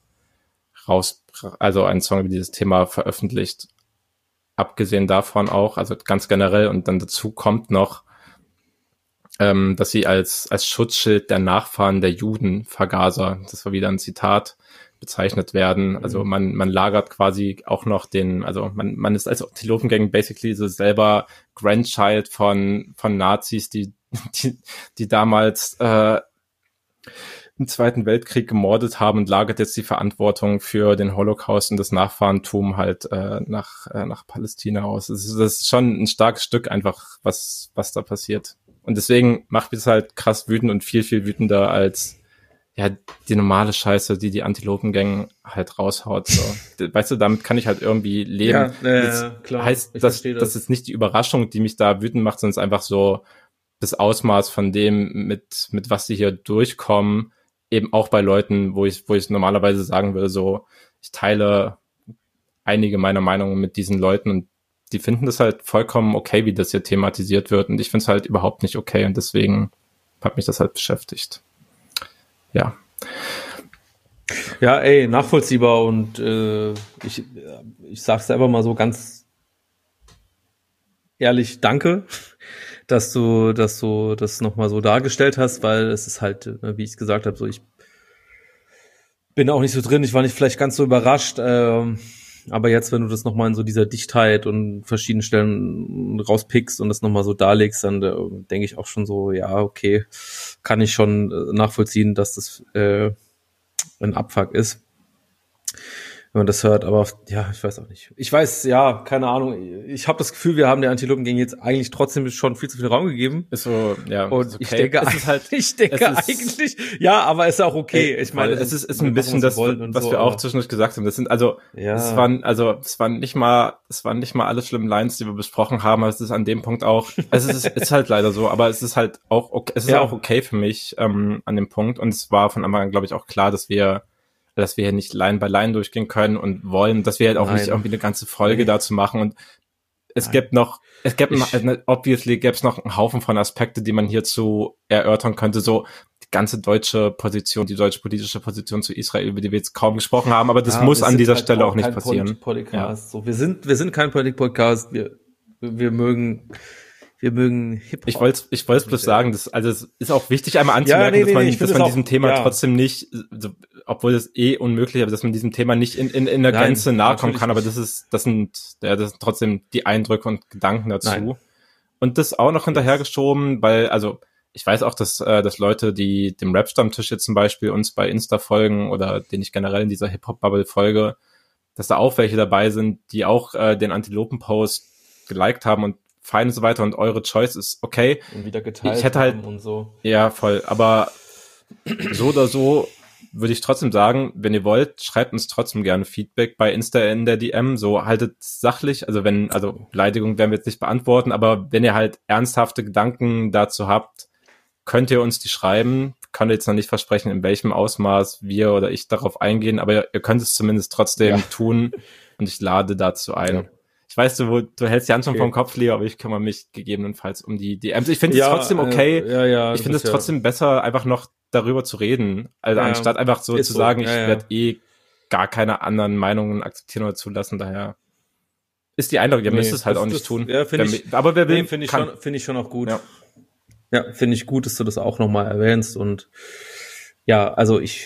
veröffentlicht. Abgesehen davon auch, also ganz generell, und dann dazu kommt noch, dass sie als Schutzschild der Nachfahren der Juden Vergaser, das war wieder ein Zitat, bezeichnet werden. Also man lagert quasi auch noch man ist als Antilopengang basically so selber Grandchild von Nazis, die damals im Zweiten Weltkrieg gemordet haben und lagert jetzt die Verantwortung für den Holocaust und das Nachfahrentum halt nach Palästina aus. Das ist schon ein starkes Stück einfach, was da passiert. Und deswegen macht mich das halt krass wütend und viel, viel wütender als die normale Scheiße, die Antilopengang halt raushaut. So. Weißt du, damit kann ich halt irgendwie leben. Ja, klar. Heißt, das ist nicht die Überraschung, die mich da wütend macht, sondern es ist einfach so das Ausmaß von dem, mit was sie hier durchkommen, eben auch bei Leuten, wo ich normalerweise sagen würde, so, ich teile einige meiner Meinungen mit diesen Leuten und die finden das halt vollkommen okay, wie das hier thematisiert wird und ich finde es halt überhaupt nicht okay und deswegen hat mich das halt beschäftigt. Ja. Ja, ey, nachvollziehbar und ich sag's selber mal so ganz ehrlich, danke, dass du das nochmal so dargestellt hast, weil es ist halt, wie ich gesagt habe, so ich bin auch nicht so drin, ich war nicht vielleicht ganz so überrascht, aber jetzt, wenn du das nochmal in so dieser Dichtheit und verschiedenen Stellen rauspickst und das nochmal so darlegst, dann denke ich auch schon so, ja, okay, kann ich schon nachvollziehen, dass das ein Abfuck ist. man das hört, aber ja, ich weiß auch nicht. Ich weiß, ja, keine Ahnung. Ich habe das Gefühl, wir haben der Antilopen-Gang jetzt eigentlich trotzdem schon viel zu viel Raum gegeben. Ist so, ja. Und ist okay. ich denke eigentlich, ja, aber ist auch okay. Ich meine, es ist ein bisschen das, was wir auch zwischendurch gesagt haben. Das sind es waren nicht mal alle schlimmen Lines, die wir besprochen haben, aber es ist an dem Punkt auch, es ist halt leider so, aber es ist halt auch okay, es ist auch okay für mich, an dem Punkt. Und es war von Anfang an, glaube ich, auch klar, dass wir hier nicht Line by Line durchgehen können und wollen, dass wir halt auch nicht irgendwie eine ganze Folge dazu machen. Und obviously gäbe es noch einen Haufen von Aspekte, die man hierzu erörtern könnte, so die ganze deutsche Position, die deutsche politische Position zu Israel, über die wir jetzt kaum gesprochen haben, aber das muss an dieser Stelle auch nicht passieren. Ja. So, wir sind kein Politik-Podcast, wir mögen Hip-Hop. Ich wollte bloß sagen, es ist auch wichtig, einmal anzumerken, dass man diesem Thema trotzdem nicht, obwohl es unmöglich ist, dass man diesem Thema nicht in der Gänze nahe kommen kann, aber das sind trotzdem die Eindrücke und Gedanken dazu. Nein. Und das auch noch hinterhergeschoben, weil, ich weiß auch, dass Leute, die dem Rap-Stammtisch jetzt zum Beispiel uns bei Insta folgen oder den ich generell in dieser Hip-Hop-Bubble folge, dass da auch welche dabei sind, die auch den Antilopen-Post geliked haben und fein und so weiter und eure Choice ist okay. Und wieder geteilt ich hätte halt, und so. Ja, voll. Aber so oder so würde ich trotzdem sagen, wenn ihr wollt, schreibt uns trotzdem gerne Feedback bei Insta in der DM. So haltet sachlich, Beleidigungen werden wir jetzt nicht beantworten, aber wenn ihr halt ernsthafte Gedanken dazu habt, könnt ihr uns die schreiben. Kann jetzt noch nicht versprechen, in welchem Ausmaß wir oder ich darauf eingehen, aber ihr könnt es zumindest trotzdem tun und ich lade dazu ein. Ja. Ich weiß, du hältst die Hand schon vom Kopf, Leo, aber ich kümmere mich gegebenenfalls um die DMs. Ich finde es trotzdem okay. Ich finde es trotzdem besser, einfach noch darüber zu reden, anstatt einfach so zu sagen, ich werde gar keine anderen Meinungen akzeptieren oder zulassen. Daher ist die Eindruck, ihr müsst es halt auch nicht tun. Ja, aber wer will, finde ich schon auch gut. Ja, finde ich gut, dass du das auch nochmal erwähnst. Und ja, also ich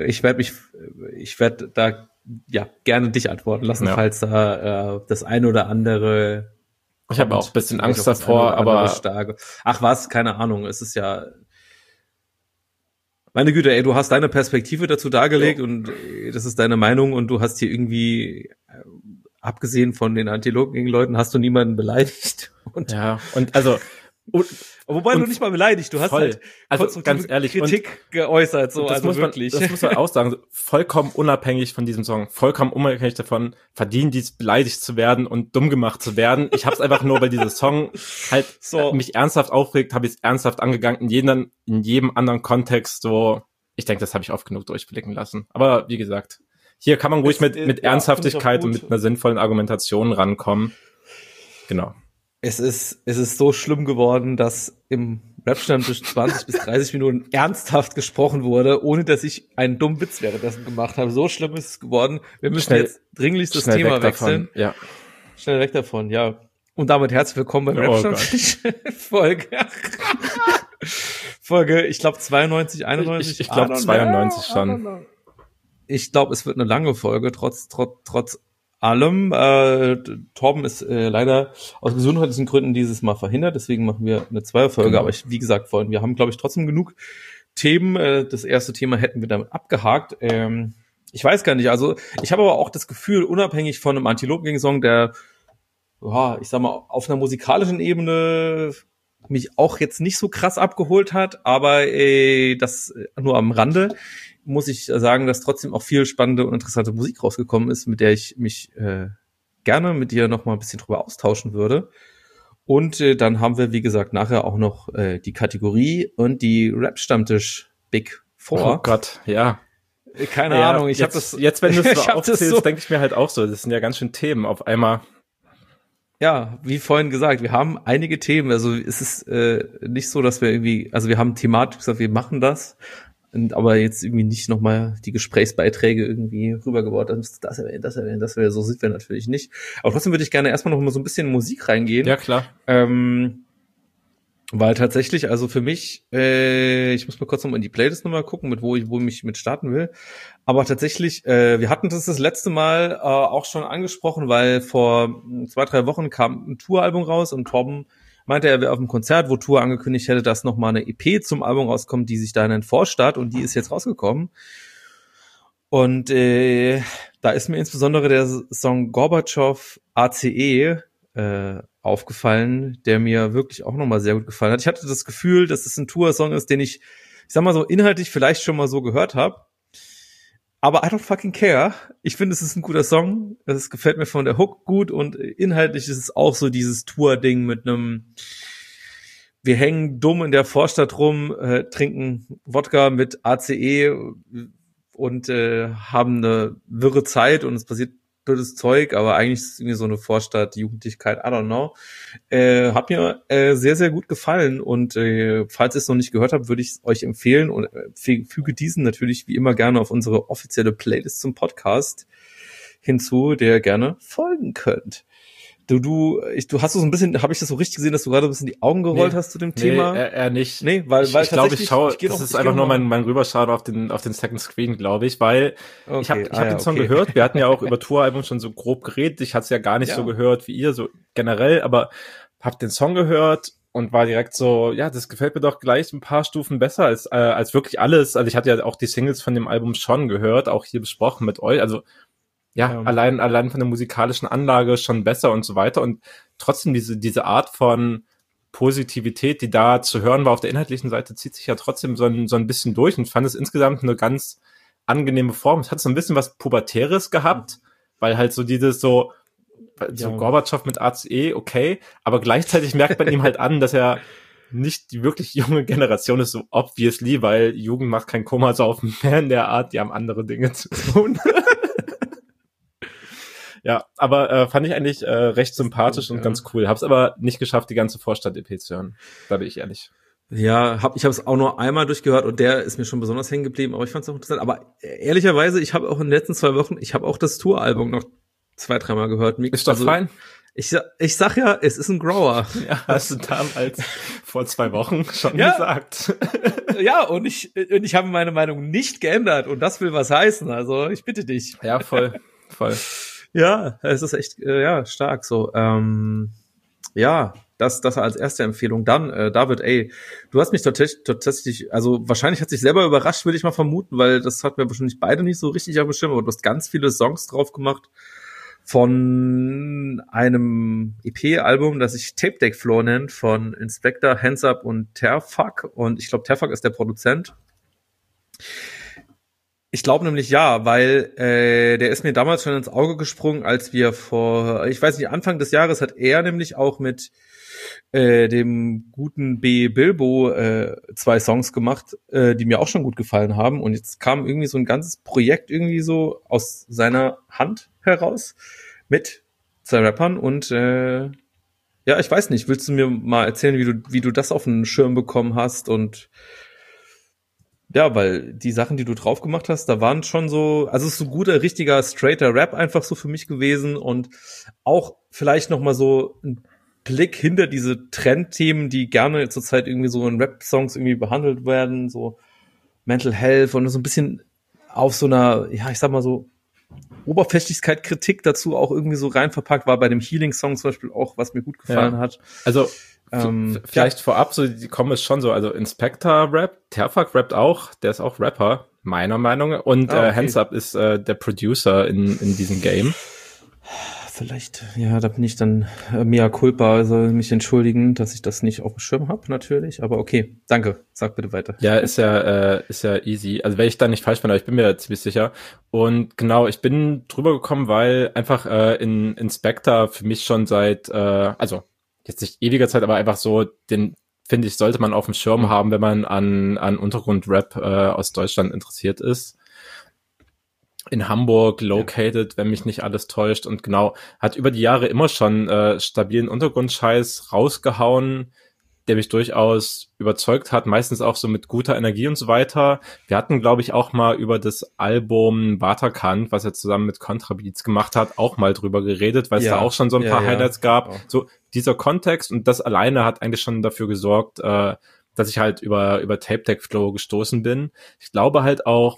werde da gerne dich antworten lassen, falls da das ein oder andere. Ich habe auch ein bisschen Angst davor, aber ach was, keine Ahnung. Es ist ja, meine Güte, ey, du hast deine Perspektive dazu dargelegt und das ist deine Meinung und du hast hier irgendwie, abgesehen von den Antilopen-Leuten, hast du niemanden beleidigt. Und wobei du nicht mal beleidigt, du hast halt ganz ehrlich, Kritik geäußert, so, das muss man auch sagen, vollkommen unabhängig von diesem Song, vollkommen unabhängig davon, verdient dies beleidigt zu werden und dumm gemacht zu werden. Ich hab's einfach nur, weil dieser Song halt mich ernsthaft aufregt, habe ich es ernsthaft angegangen, in jedem anderen Kontext, so, ich denke, das habe ich oft genug durchblicken lassen. Aber wie gesagt, hier kann man ruhig mit Ernsthaftigkeit und mit einer sinnvollen Argumentation rankommen. Genau. Es ist so schlimm geworden, dass im Rap-Stammtisch 20 bis 30 Minuten ernsthaft gesprochen wurde, ohne dass ich einen dummen Witz währenddessen gemacht habe. So schlimm ist es geworden. Wir müssen jetzt dringlichst das Thema wechseln. Ja. Schnell weg davon, ja. Und damit herzlich willkommen beim Rap-Stammtisch. Folge, ich glaube 92, 91. Ich glaube 92 schon. Ich glaube, es wird eine lange Folge, trotz allem. Torben ist leider aus gesundheitlichen Gründen dieses Mal verhindert, deswegen machen wir eine Zweierfolge. Genau. Aber wie gesagt, vorhin, wir haben, glaube ich, trotzdem genug Themen. Das erste Thema hätten wir damit abgehakt. Ich weiß gar nicht, also ich habe aber auch das Gefühl, unabhängig von einem Antilopen-Gang-Song, der, ich sag mal, auf einer musikalischen Ebene mich auch jetzt nicht so krass abgeholt hat, aber das nur am Rande, muss ich sagen, dass trotzdem auch viel spannende und interessante Musik rausgekommen ist, mit der ich mich gerne mit dir noch mal ein bisschen drüber austauschen würde. Und dann haben wir, wie gesagt, nachher auch noch die Kategorie und die Rap-Stammtisch Big Four. Oh Gott, ja. Keine Ahnung, ich habe das... Jetzt, wenn du es so aufzählst, denke ich mir halt auch so, das sind ja ganz schön Themen auf einmal. Ja, wie vorhin gesagt, wir haben einige Themen, also es ist nicht so, dass wir irgendwie, also wir haben thematisch gesagt, wir machen das, aber jetzt irgendwie nicht nochmal die Gesprächsbeiträge irgendwie rübergebaut, das erwähnen, so sind wir natürlich nicht. Aber trotzdem würde ich gerne erstmal noch mal so ein bisschen in Musik reingehen. Ja, klar. Weil tatsächlich, also für mich, ich muss mal kurz nochmal in die Playlist nochmal gucken, wo ich mich mit starten will. Aber tatsächlich, wir hatten das letzte Mal auch schon angesprochen, weil vor 2-3 Wochen kam ein Tour-Album raus und Torben meinte, er wäre auf einem Konzert, wo Tour angekündigt hätte, dass nochmal eine EP zum Album rauskommt, die sich da nennt Vorstadt, und die ist jetzt rausgekommen. Und Da ist mir insbesondere der Song Gorbatschow ACE aufgefallen, der mir wirklich auch nochmal sehr gut gefallen hat. Ich hatte das Gefühl, dass es ein Tour-Song ist, den ich sag mal so, inhaltlich vielleicht schon mal so gehört habe. Aber I don't fucking care. Ich finde, es ist ein guter Song. Es gefällt mir von der Hook gut und inhaltlich ist es auch so dieses Tour-Ding mit einem wir hängen dumm in der Vorstadt rum, trinken Wodka mit ACE und haben eine wirre Zeit und es passiert blödes Zeug, aber eigentlich ist es irgendwie so eine Vorstadt-Jugendlichkeit, I don't know. Hat mir sehr, sehr gut gefallen und falls ihr es noch nicht gehört habt, würde ich es euch empfehlen und füge diesen natürlich wie immer gerne auf unsere offizielle Playlist zum Podcast hinzu, der ihr gerne folgen könnt. Du hast so ein bisschen, habe ich das so richtig gesehen, dass du gerade ein bisschen die Augen gerollt hast zu dem Thema? Nee, eher nicht. Nee, weil ich glaube, das ist einfach nur mein Rüberschauen auf den Second Screen, glaube ich, weil ich habe den Song gehört, wir hatten ja auch über Touralbum schon so grob geredet, ich hatte es ja gar nicht so gehört wie ihr, so generell, aber hab den Song gehört und war direkt so, ja, das gefällt mir doch gleich ein paar Stufen besser als wirklich alles, also ich hatte ja auch die Singles von dem Album schon gehört, auch hier besprochen mit euch, also ja, allein von der musikalischen Anlage schon besser und so weiter und trotzdem diese Art von Positivität, die da zu hören war auf der inhaltlichen Seite, zieht sich ja trotzdem so ein bisschen durch und fand es insgesamt eine ganz angenehme Form. Es hat so ein bisschen was Pubertäres gehabt, weil halt so dieses so Gorbatschow mit ACE, okay, aber gleichzeitig merkt man ihm halt an, dass er nicht die wirklich junge Generation ist, so obviously, weil Jugend macht kein Komasaufen mehr in der Art, die haben andere Dinge zu tun. Ja, aber fand ich eigentlich recht sympathisch und ganz cool. Hab's aber nicht geschafft, die ganze Vorstadt-EP zu hören. Da bin ich ehrlich. Ja, ich habe es auch nur einmal durchgehört und der ist mir schon besonders hängen geblieben, aber ich fand es auch interessant. Aber ehrlicherweise, ich habe auch in den letzten 2 Wochen, ich habe auch das Tour-Album noch 2-3 Mal gehört. Ist doch fein. Ich sag ja, es ist ein Grower. Ja, hast du damals vor 2 Wochen schon gesagt. Ja, und ich habe meine Meinung nicht geändert und das will was heißen. Also ich bitte dich. Ja, voll. Ja, es ist echt stark so. Ja, das als erste Empfehlung. Dann, David, du hast mich tatsächlich, also wahrscheinlich hat sich selber überrascht, würde ich mal vermuten, weil das hatten wir wahrscheinlich beide nicht so richtig auf dem Schirm, aber du hast ganz viele Songs drauf gemacht von einem EP-Album, das sich Tape Deck Floor nennt, von Inspector, Hands Up und Terfuck. Und ich glaube, Terfuck ist der Produzent. Ich glaube nämlich ja, weil der ist mir damals schon ins Auge gesprungen, als wir ich weiß nicht, Anfang des Jahres hat er nämlich auch mit dem guten B. Bilbo 2 Songs gemacht, die mir auch schon gut gefallen haben. Und jetzt kam irgendwie so ein ganzes Projekt irgendwie so aus seiner Hand heraus mit 2 Rappern. Und ja, ich weiß nicht, willst du mir mal erzählen, wie du das auf den Schirm bekommen hast? Und ja, weil die Sachen, die du drauf gemacht hast, da waren schon so, also es ist so guter, richtiger, straighter Rap einfach so für mich gewesen und auch vielleicht noch mal so ein Blick hinter diese Trendthemen, die gerne zurzeit irgendwie so in Rap-Songs irgendwie behandelt werden, so Mental Health und so ein bisschen auf so einer, ja, ich sag mal so Oberflächlichkeit, Kritik dazu auch irgendwie so rein verpackt, war bei dem Healing-Song zum Beispiel auch, was mir gut gefallen hat. Also vielleicht vorab, so die kommen es schon so, also Inspector rappt, Terfuck rappt auch, der ist auch Rapper, meiner Meinung nach, und okay. Hands Up ist der Producer in diesem Game. Vielleicht, ja, da bin ich dann mea culpa, soll mich entschuldigen, dass ich das nicht auf dem Schirm habe, natürlich, aber okay, danke, sag bitte weiter. Ja, ist ja easy, also wenn ich da nicht falsch bin, aber ich bin mir ziemlich sicher und genau, ich bin drüber gekommen, weil einfach in Inspector für mich schon seit, also jetzt nicht ewiger Zeit, aber einfach so, den finde ich, sollte man auf dem Schirm haben, wenn man an Untergrundrap aus Deutschland interessiert ist. In Hamburg located, wenn mich nicht alles täuscht und genau, hat über die Jahre immer schon stabilen Untergrundscheiß rausgehauen, der mich durchaus überzeugt hat, meistens auch so mit guter Energie und so weiter. Wir hatten, glaube ich, auch mal über das Album Waterkant, was er zusammen mit Contrabeats gemacht hat, auch mal drüber geredet, weil es da auch schon so ein paar Highlights gab. Auch. So dieser Kontext und das alleine hat eigentlich schon dafür gesorgt, dass ich halt über Tape Deck Flow gestoßen bin. Ich glaube halt auch,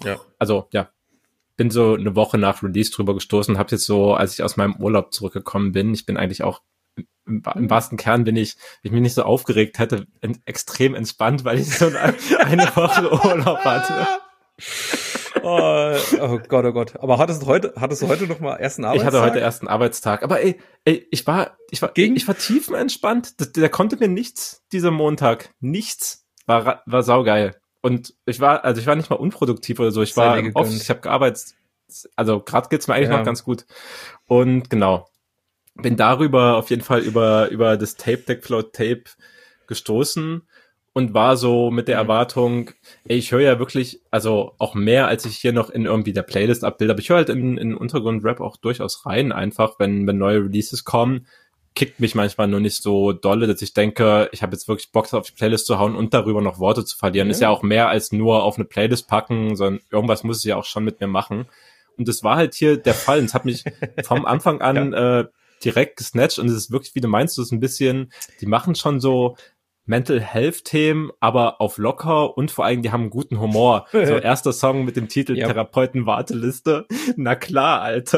bin so eine Woche nach Release drüber gestoßen, habe jetzt so, als ich aus meinem Urlaub zurückgekommen bin, ich bin eigentlich auch im wahrsten Kern wenn ich mich nicht so aufgeregt hätte, extrem entspannt, weil ich so eine Woche Urlaub hatte. Oh Gott, oh Gott. Aber hattest du heute noch mal ersten Arbeitstag? Ich hatte heute ersten Arbeitstag. Aber ich war tiefenentspannt. Der konnte mir nichts, dieser Montag. Nichts. War saugeil. Und ich war nicht mal unproduktiv oder so. Ich habe gearbeitet. Also gerade geht's mir eigentlich noch ganz gut. Und genau. Bin darüber auf jeden Fall über das Deck Float Tape gestoßen und war so mit der Erwartung, ich höre ja wirklich, also auch mehr, als ich hier noch in irgendwie der Playlist abbilde, aber ich höre halt in Untergrund-Rap auch durchaus rein, einfach, wenn neue Releases kommen, kickt mich manchmal nur nicht so dolle, dass ich denke, ich habe jetzt wirklich Bock auf die Playlist zu hauen und darüber noch Worte zu verlieren. Ist ja auch mehr als nur auf eine Playlist packen, sondern irgendwas muss es ja auch schon mit mir machen. Und das war halt hier der Fall. Und es hat mich vom Anfang an direkt gesnatcht und es ist wirklich, wie du meinst, das ist ein bisschen, die machen schon so Mental Health Themen, aber auf locker und vor allem, die haben einen guten Humor. So erster Song mit dem Titel Therapeuten-Warteliste. Na klar, Alter.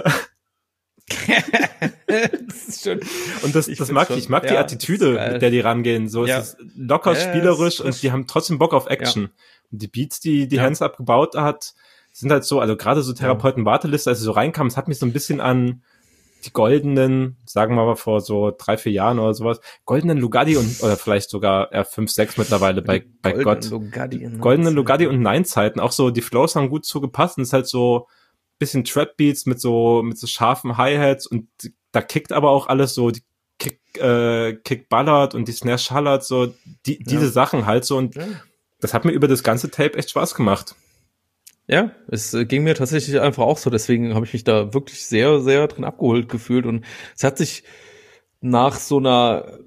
Das ist schön. Und das mag ich. Ich mag die Attitüde, mit der die rangehen. So, es ist locker spielerisch und die haben trotzdem Bock auf Action. Ja. Und die Beats, die Hands Up gebaut hat, sind halt so, also gerade so Therapeuten-Warteliste, als sie so reinkam, es hat mich so ein bisschen an die goldenen, sagen wir mal vor so 3-4 Jahren oder sowas, goldenen Lugardi oder vielleicht sogar 5-6 mittlerweile bei Gott. Goldenen Lugardi und Nein-Zeiten, auch so, die Flows haben gut zugepasst und es ist halt so bisschen Trap-Beats mit so scharfen Hi-Hats und da kickt aber auch alles so, die Kick ballert und die Snare schallert, so, diese Sachen halt so und das hat mir über das ganze Tape echt Spaß gemacht. Ja, es ging mir tatsächlich einfach auch so, deswegen habe ich mich da wirklich sehr, sehr drin abgeholt gefühlt und es hat sich nach so einer,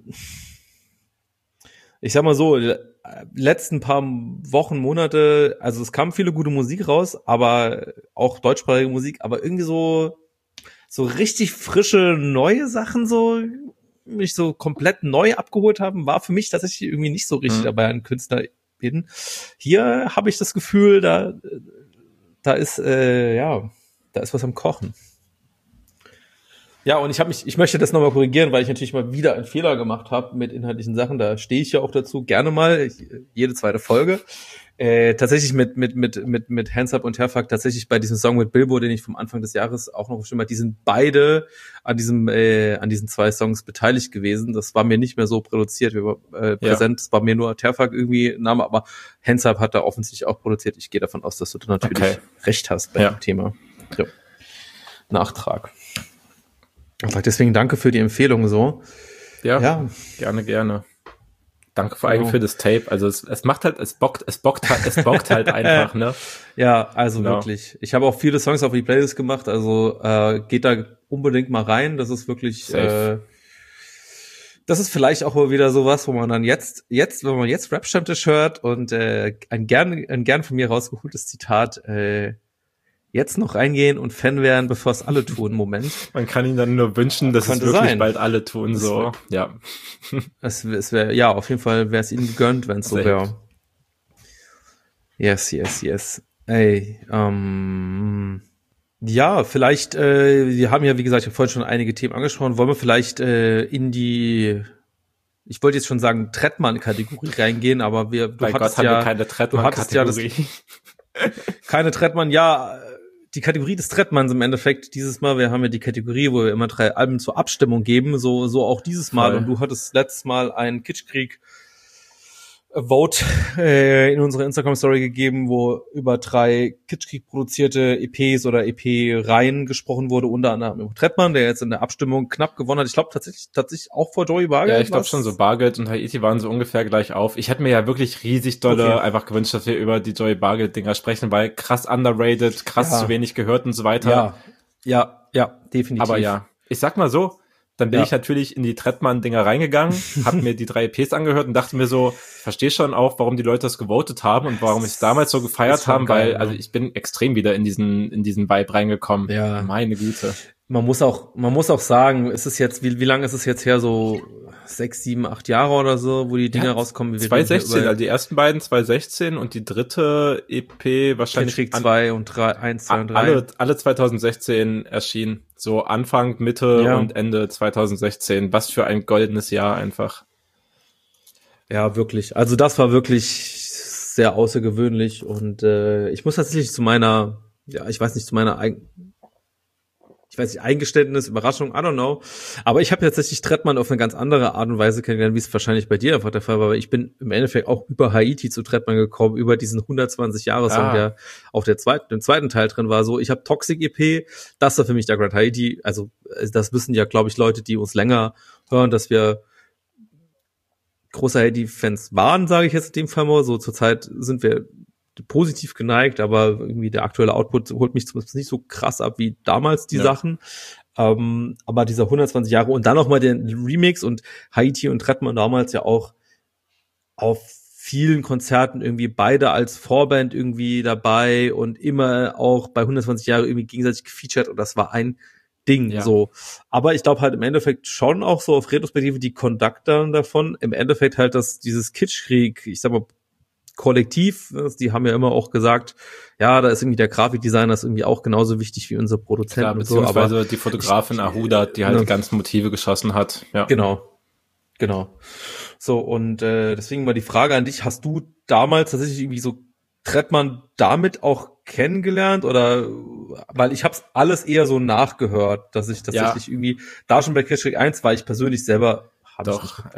ich sag mal so, letzten paar Wochen, Monate, also es kam viele gute Musik raus, aber auch deutschsprachige Musik, aber irgendwie so richtig frische, neue Sachen so, mich so komplett neu abgeholt haben, war für mich tatsächlich irgendwie nicht so richtig dabei ein Künstler bin. Hier habe ich das Gefühl, da ist was am Kochen. Ja, und ich möchte das nochmal korrigieren, weil ich natürlich mal wieder einen Fehler gemacht habe mit inhaltlichen Sachen. Da stehe ich ja auch dazu, gerne mal, jede zweite Folge. Tatsächlich mit Hands Up und Terfak, tatsächlich bei diesem Song mit Bilbo, den ich vom Anfang des Jahres auch noch bestimmt habe, die sind beide an diesen 2 Songs beteiligt gewesen. Das war mir nicht mehr so produziert, wir waren präsent, es war mir nur Terfak irgendwie Name, aber Hands Up hat da offensichtlich auch produziert. Ich gehe davon aus, dass du da natürlich recht hast bei dem Thema. Ja. Nachtrag. Deswegen danke für die Empfehlung so. Ja. Gerne. Danke vor allem für das Tape. Also es macht halt, es bockt halt einfach, ne? Ja, also wirklich. Ich habe auch viele Songs auf die Playlist gemacht, also geht da unbedingt mal rein. Das ist wirklich, das ist vielleicht auch mal wieder sowas, wo man dann jetzt, wenn man jetzt Rap-Stammtisch hört und ein gern von mir rausgeholtes Zitat, jetzt noch reingehen und Fan werden, bevor es alle tun, Moment. Man kann ihnen dann nur wünschen, dass es wirklich bald alle tun, so. Es wäre, ja, auf jeden Fall wäre es ihnen gegönnt, wenn es so wäre. Yes. Ey, ja, vielleicht, wir haben ja, wie gesagt, ich habe vorhin schon einige Themen angesprochen, wollen wir vielleicht in die, ich wollte jetzt schon sagen, Trettmann-Kategorie reingehen, aber bei Gott haben wir keine Trettmann-Kategorie. Keine Trettmann, die Kategorie des Trettmanns im Endeffekt dieses Mal, wir haben ja die Kategorie, wo wir immer 3 Alben zur Abstimmung geben, so auch dieses Mal. Und du hattest letztes Mal einen Kitschkrieg Vote in unsere Instagram-Story gegeben, wo über 3 Kitschkrieg produzierte EPs oder EP-Reihen gesprochen wurde, unter anderem über Trettmann, der jetzt in der Abstimmung knapp gewonnen hat. Ich glaube tatsächlich auch vor Joey Bargeld. Ja, ich glaube schon, so Bargeld und Haiti waren so ungefähr gleich auf. Ich hätte mir ja wirklich riesig dolle einfach gewünscht, dass wir über die Joey Bargeld-Dinger sprechen, weil krass underrated, krass zu wenig gehört und so weiter. Ja, definitiv. Aber ja, ich sag mal so, dann bin ich natürlich in die Trettmann-Dinger reingegangen, hab mir die 3 EPs angehört und dachte mir so, ich verstehe schon auch, warum die Leute das gewotet haben und warum ich es damals so gefeiert haben, weil also ich bin extrem wieder in diesen Vibe reingekommen. Ja. Meine Güte. Man muss auch sagen, ist es jetzt, wie lange ist es jetzt her, so 6, 7, 8 Jahre oder so, wo die Dinger rauskommen? 2016, also die ersten beiden 2016 und die dritte EP wahrscheinlich Kitschkrieg 2 und 3, 1, 2 und 3. Alle 2016 erschienen. So Anfang, Mitte und Ende 2016. Was für ein goldenes Jahr einfach. Ja, wirklich. Also das war wirklich sehr außergewöhnlich und ich muss tatsächlich zu meiner ich weiß nicht, Eingeständnis, Überraschung, I don't know. Aber ich habe tatsächlich Trettmann auf eine ganz andere Art und Weise kennengelernt, wie es wahrscheinlich bei dir einfach der Fall war. Aber ich bin im Endeffekt auch über Haiti zu Trettmann gekommen, über diesen 120-Jahre-Song, der auf dem zweiten Teil drin war. So, ich habe Toxic EP, das war für mich der Great Haiti. Also das wissen ja, glaube ich, Leute, die uns länger hören, dass wir große Haiti-Fans waren, sage ich jetzt in dem Fall mal. So zurzeit sind wir positiv geneigt, aber irgendwie der aktuelle Output holt mich zumindest nicht so krass ab wie damals die Sachen. Aber dieser 120 Jahre und dann nochmal den Remix und Haiti und Trettmann damals ja auch auf vielen Konzerten irgendwie beide als Vorband irgendwie dabei und immer auch bei 120 Jahre irgendwie gegenseitig gefeatured und das war ein Ding, so. Aber ich glaube halt im Endeffekt schon auch so auf Retrospektive die Conductor davon, im Endeffekt halt, dass dieses Kitschkrieg, ich sag mal, Kollektiv, die haben ja immer auch gesagt, ja, da ist irgendwie der Grafikdesigner ist irgendwie auch genauso wichtig wie unser Produzent. Klar, beziehungsweise so, aber die Fotografin Ahuda, die halt die ganzen Motive geschossen hat. Ja. Genau. So, und deswegen mal die Frage an dich, hast du damals tatsächlich irgendwie so Trettmann damit auch kennengelernt oder, weil ich hab's alles eher so nachgehört, dass ich tatsächlich irgendwie, da schon bei Kitschkrieg 1 war ich persönlich selber da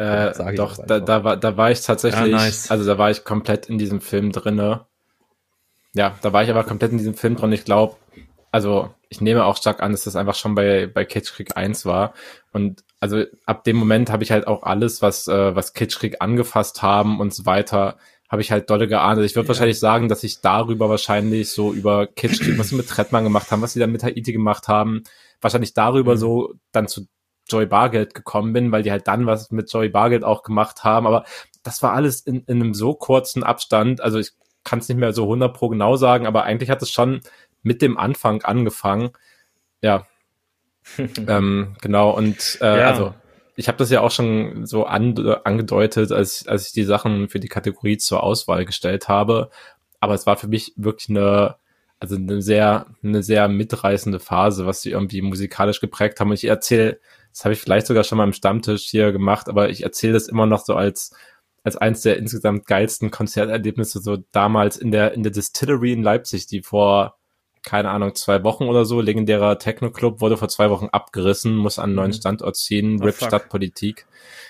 war ich tatsächlich, also da war ich komplett in diesem Film drinne. Ja, da war ich aber komplett in diesem Film drin. Ich glaube, also ich nehme auch stark an, dass das einfach schon bei Kitschkrieg 1 war. Und also ab dem Moment habe ich halt auch alles, was Kitschkrieg angefasst haben und so weiter, habe ich halt dolle geahnt. Also ich würde wahrscheinlich sagen, dass ich darüber wahrscheinlich so über Kitschkrieg, was sie mit Trettmann gemacht haben, was sie dann mit Haiti gemacht haben, wahrscheinlich darüber so dann zu Joey Bargeld gekommen bin, weil die halt dann was mit Joey Bargeld auch gemacht haben, aber das war alles in einem so kurzen Abstand, also ich kann es nicht mehr so 100% genau sagen, aber eigentlich hat es schon mit dem Anfang angefangen, ja, genau, und also ich habe das ja auch schon so angedeutet, als ich die Sachen für die Kategorie zur Auswahl gestellt habe, aber es war für mich wirklich eine sehr mitreißende Phase, was sie irgendwie musikalisch geprägt haben, und ich erzähle, das habe ich vielleicht sogar schon mal im Stammtisch hier gemacht, aber ich erzähle das immer noch so als eins der insgesamt geilsten Konzerterlebnisse, so damals in der Distillery in Leipzig, die vor, keine Ahnung, 2 Wochen oder so, legendärer Techno-Club, wurde vor 2 Wochen abgerissen, muss an einen neuen Standort ziehen, RIP Stadtpolitik.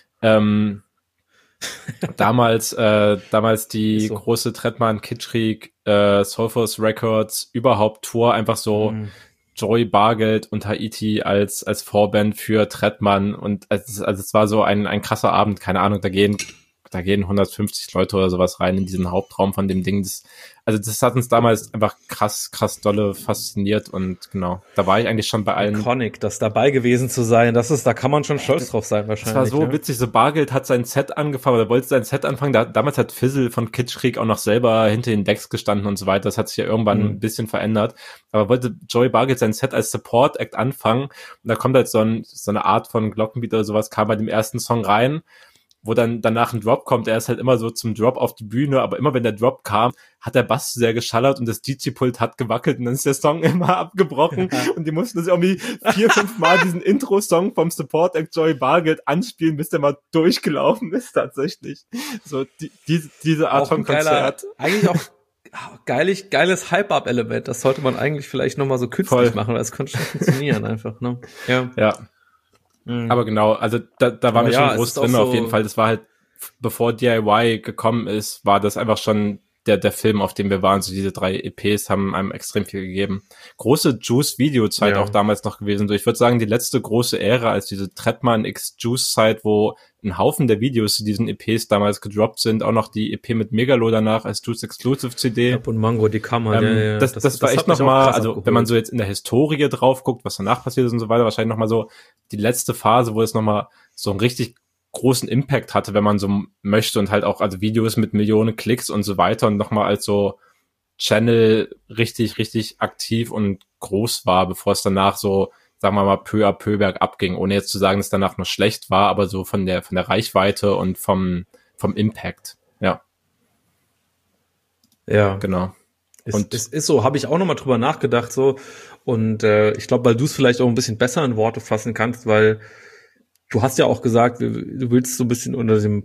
Damals die große Trettmann, Kitschkrieg, Soulforce Records, überhaupt Tour, einfach so Joey Bargeld und Haiti als Vorband für Trettmann, und also es war so ein krasser Abend, keine Ahnung, da gehen 150 Leute oder sowas rein in diesen Hauptraum von dem Ding. Das hat uns damals einfach krass dolle fasziniert, und genau, da war ich eigentlich schon bei allen. Iconic, das dabei gewesen zu sein, da kann man schon stolz drauf sein wahrscheinlich. Das war so witzig, so Bargeld hat sein Set angefangen, oder wollte sein Set anfangen, damals hat Fizzle von Kitschkrieg auch noch selber hinter den Decks gestanden und so weiter, das hat sich ja irgendwann ein bisschen verändert, aber wollte Joey Bargeld sein Set als Support-Act anfangen, und da kommt halt so eine Art von Glockenbeat oder sowas, kam bei dem ersten Song rein, wo dann danach ein Drop kommt, er ist halt immer so zum Drop auf die Bühne, aber immer wenn der Drop kam, hat der Bass sehr geschallert und das DJ-Pult hat gewackelt und dann ist der Song immer abgebrochen und die mussten das irgendwie 4-5 Mal diesen Intro-Song vom Support-Act Joey Bargeld anspielen, bis der mal durchgelaufen ist tatsächlich. So diese Art von Konzert. Eigentlich auch geiles Hype-Up-Element, das sollte man eigentlich vielleicht nochmal so künstlich machen, weil es könnte schon funktionieren einfach, ne? Ja. Aber genau, also da war mir schon groß drin, auf jeden Fall. Das war halt, bevor DIY gekommen ist, war das einfach schon der Film, auf dem wir waren. So diese 3 EPs haben einem extrem viel gegeben. Große Juice-Video-Zeit auch damals noch gewesen. So, ich würde sagen, die letzte große Ära, als diese Trettmann X Juice-Zeit, wo ein Haufen der Videos zu diesen EPs damals gedroppt sind, auch noch die EP mit Megalo danach als Juice Exclusive CD. Und Mango, die kam halt, das war echt nochmal, also wenn man so jetzt in der Historie drauf guckt, was danach passiert ist und so weiter, wahrscheinlich nochmal so die letzte Phase, wo es nochmal so einen richtig großen Impact hatte, wenn man so möchte, und halt auch, also Videos mit Millionen Klicks und so weiter, und nochmal als so Channel richtig aktiv und groß war, bevor es danach so, sagen wir mal, peu à peu bergab ging, ohne jetzt zu sagen, dass danach noch schlecht war, aber so von der Reichweite und vom Impact, ja. Ja. Genau. Es ist so, habe ich auch nochmal drüber nachgedacht, so, und ich glaube, weil du es vielleicht auch ein bisschen besser in Worte fassen kannst, weil du hast ja auch gesagt, du willst so ein bisschen unter dem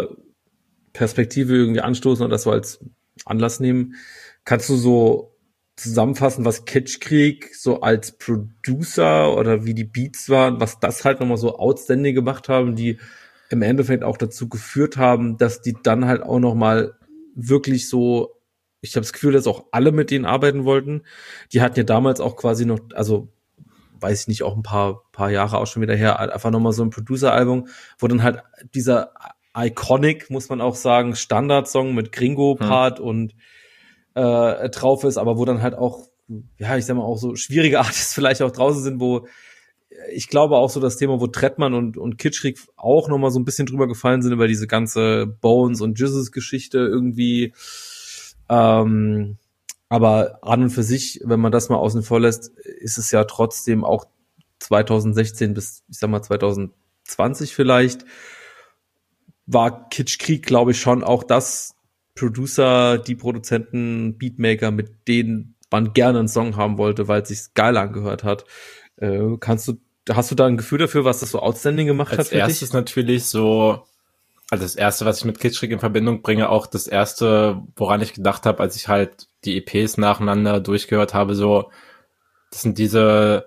Producer-Perspektive irgendwie anstoßen und das so als Anlass nehmen. Kannst du so zusammenfassen, was Kitschkrieg so als Producer oder wie die Beats waren, was das halt nochmal so outstanding gemacht haben, die im Endeffekt auch dazu geführt haben, dass die dann halt auch nochmal wirklich so, ich habe das Gefühl, dass auch alle mit denen arbeiten wollten. Die hatten ja damals auch quasi noch, also weiß ich nicht, auch ein paar Jahre auch schon wieder her, einfach nochmal so ein Producer-Album, wo dann halt dieser Iconic, muss man auch sagen, Standardsong mit Gringo-Part und drauf ist, aber wo dann halt auch, ja, ich sag mal, auch so schwierige Artists vielleicht auch draußen sind, wo ich glaube auch so das Thema, wo Trettmann und Kitschkrieg auch nochmal so ein bisschen drüber gefallen sind über diese ganze Bones und Jizzes-Geschichte irgendwie. Aber an und für sich, wenn man das mal außen vor lässt, ist es ja trotzdem auch 2016 bis, ich sag mal, 2020 vielleicht, war Kitschkrieg, glaube ich, schon auch das Producer, die Produzenten, Beatmaker, mit denen man gerne einen Song haben wollte, weil es sich geil angehört hat. Hast du da ein Gefühl dafür, was das so outstanding gemacht hat für dich? Als erstes natürlich so, also das erste, was ich mit Kitschkrieg in Verbindung bringe, auch das erste, woran ich gedacht habe, als ich halt die EPs nacheinander durchgehört habe, so, das sind diese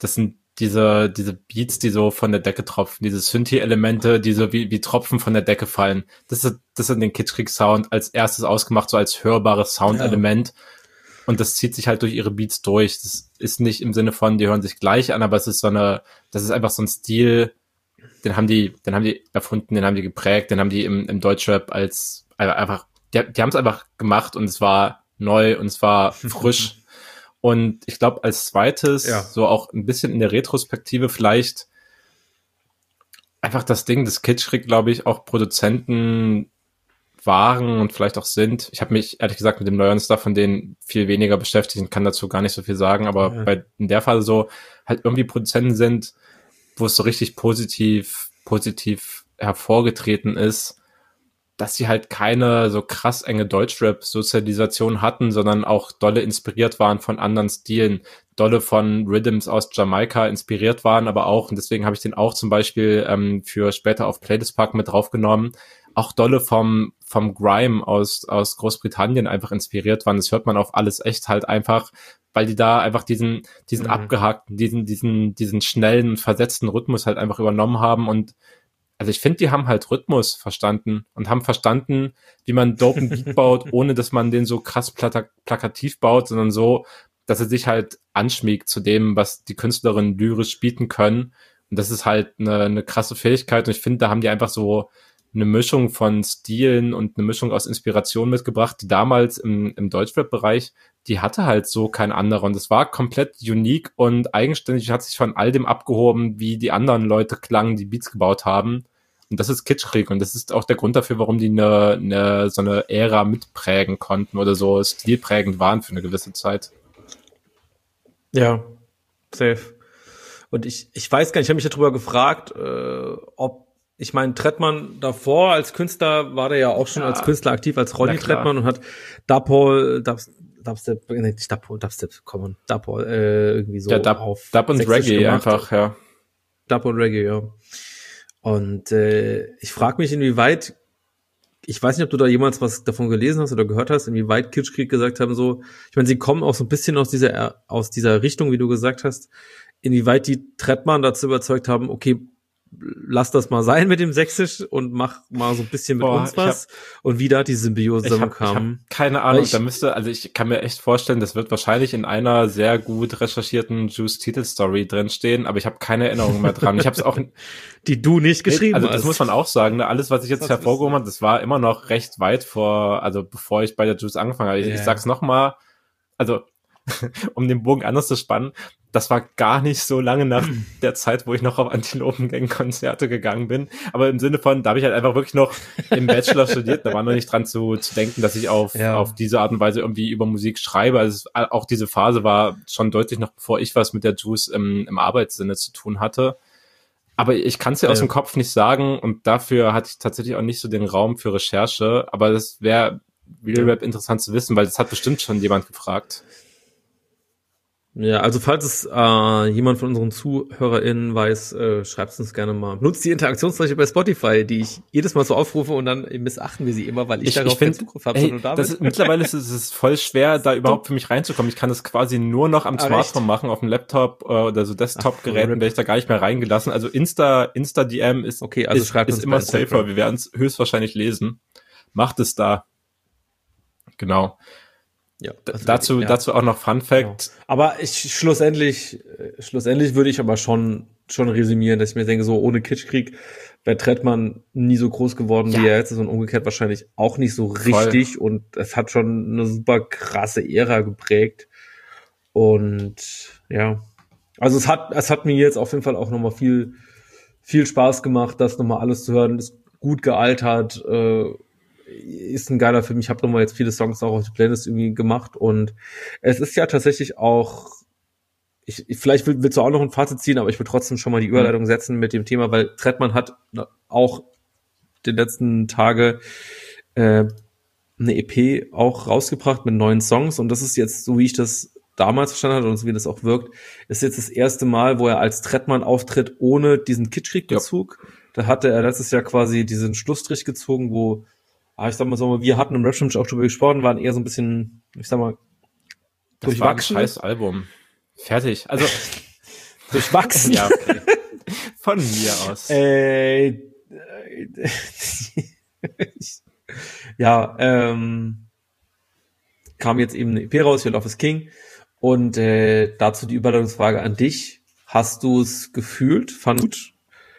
Beats, die so von der Decke tropfen, diese Synthi-Elemente, die so wie Tropfen von der Decke fallen. Das hat den Kitschkrieg-Sound als erstes ausgemacht, so als hörbares Soundelement. Ja. Und das zieht sich halt durch ihre Beats durch. Das ist nicht im Sinne von, die hören sich gleich an, aber es ist das ist einfach so ein Stil, den haben die erfunden, den haben die geprägt, den haben die im Deutschrap als einfach, die haben es einfach gemacht und es war neu und es war frisch. Und ich glaube, als zweites, so auch ein bisschen in der Retrospektive vielleicht einfach das Ding, dass Kitschkrieg, glaube ich, auch Produzenten waren und vielleicht auch sind. Ich habe mich, ehrlich gesagt, mit dem neueren Stuff von denen viel weniger beschäftigt und kann dazu gar nicht so viel sagen, aber in der Phase so halt irgendwie Produzenten sind, wo es so richtig positiv hervorgetreten ist, dass sie halt keine so krass enge Deutschrap-Sozialisation hatten, sondern auch dolle inspiriert waren von anderen Stilen, dolle von Rhythms aus Jamaika inspiriert waren, aber auch, und deswegen habe ich den auch zum Beispiel für später auf Playlist Park mit draufgenommen, auch dolle vom Grime aus Großbritannien einfach inspiriert waren. Das hört man auf Alles Echt halt einfach, weil die da einfach diesen abgehackten, diesen schnellen, versetzten Rhythmus halt einfach übernommen haben. Und also ich finde, die haben halt Rhythmus verstanden und haben verstanden, wie man dopen Beat baut, ohne dass man den so krass plakativ baut, sondern so, dass er sich halt anschmiegt zu dem, was die Künstlerinnen lyrisch bieten können. Und das ist halt eine krasse Fähigkeit. Und ich finde, da haben die einfach so eine Mischung von Stilen und eine Mischung aus Inspiration mitgebracht, die damals im Deutschrap-Bereich, die hatte halt so kein anderer. Und es war komplett unique und eigenständig, hat sich von all dem abgehoben, wie die anderen Leute klangen, die Beats gebaut haben. Und das ist Kitschkrieg. Und das ist auch der Grund dafür, warum die so eine Ära mitprägen konnten oder so stilprägend waren für eine gewisse Zeit. Ja, safe. Und ich weiß gar nicht, ich habe mich darüber gefragt, ich meine, Trettmann davor als Künstler war der ja auch schon als Künstler aktiv, als Ronny Trettmann und hat Dubstep irgendwie so auf Dub und Reggae gemacht. Einfach, ja. Dub und Reggae, ja. Und ich frage mich, inwieweit, ich weiß nicht, ob du da jemals was davon gelesen hast oder gehört hast, inwieweit Kitschkrieg gesagt haben, so, ich meine, sie kommen auch so ein bisschen aus dieser Richtung, wie du gesagt hast, inwieweit die Trettmann dazu überzeugt haben, okay, lass das mal sein mit dem Sächsisch und mach mal so ein bisschen mit uns was und wie da die Symbiose zusammenkam. Ich hab keine Ahnung, ich kann mir echt vorstellen, das wird wahrscheinlich in einer sehr gut recherchierten Juice-Titelstory drinstehen, aber ich habe keine Erinnerung mehr dran. Ich habe es auch die du nicht geschrieben hast. Also das muss man auch sagen, ne? Alles, was ich jetzt hervorgehoben habe, das war immer noch recht weit bevor ich bei der Juice angefangen habe. Ich sag's nochmal, also um den Bogen anders zu spannen, das war gar nicht so lange nach der Zeit, wo ich noch auf Antilopengang-Konzerte gegangen bin. Aber im Sinne von, da habe ich halt einfach wirklich noch im Bachelor studiert. Da war noch nicht dran zu denken, dass ich auf diese Art und Weise irgendwie über Musik schreibe. Also auch diese Phase war schon deutlich noch, bevor ich was mit der Juice im Arbeitssinne zu tun hatte. Aber ich kann es ja aus dem Kopf nicht sagen und dafür hatte ich tatsächlich auch nicht so den Raum für Recherche. Aber das wäre Real Rap interessant zu wissen, weil das hat bestimmt schon jemand gefragt. Ja, also falls es jemand von unseren ZuhörerInnen weiß, schreibt es uns gerne mal. Nutzt die Interaktionsfläche bei Spotify, die ich jedes Mal so aufrufe und dann missachten wir sie immer, weil ich darauf keinen Zugriff habe. Mittlerweile ist es voll schwer, da überhaupt für mich reinzukommen. Ich kann das quasi nur noch am Smartphone machen, auf dem Laptop oder so Desktop-Geräten werde ich da gar nicht mehr reingelassen. Also Insta-DM ist, okay, also ist immer safer. Wir werden es höchstwahrscheinlich lesen. Macht es da. Genau. Ja, also dazu auch noch Fun Fact. Ja. Aber schlussendlich würde ich aber schon resümieren, dass ich mir denke, so ohne Kitschkrieg wäre Trettmann nie so groß geworden, wie er jetzt ist, und umgekehrt wahrscheinlich auch nicht so richtig. Voll. Und es hat schon eine super krasse Ära geprägt. Und ja, also es hat mir jetzt auf jeden Fall auch nochmal viel Spaß gemacht, das nochmal alles zu hören. Ist gut gealtert, ist ein geiler Film. Ich habe nochmal jetzt viele Songs auch auf die Playlist irgendwie gemacht, und es ist ja tatsächlich auch, vielleicht willst du auch noch ein Fazit ziehen, aber ich will trotzdem schon mal die Überleitung setzen mit dem Thema, weil Trettmann hat auch die letzten Tage eine EP auch rausgebracht mit 9 Songs, und das ist jetzt, so wie ich das damals verstanden habe und so wie das auch wirkt, ist jetzt das erste Mal, wo er als Trettmann auftritt, ohne diesen Kitschkrieg-Bezug. Ja. Da hatte er letztes Jahr quasi diesen Schlussstrich gezogen, wo ich sag mal so, wir hatten im Rap-Schirm auch drüber gesprochen, waren eher so ein bisschen, ich sag mal, das durchwachsen. War ein scheiß Album. Fertig. Also durchwachsen. Ja, okay. Von mir aus. Ja, kam jetzt eben eine EP raus, Your Love is King, und dazu die Überleitungsfrage an dich. Hast du es gefühlt? Fandest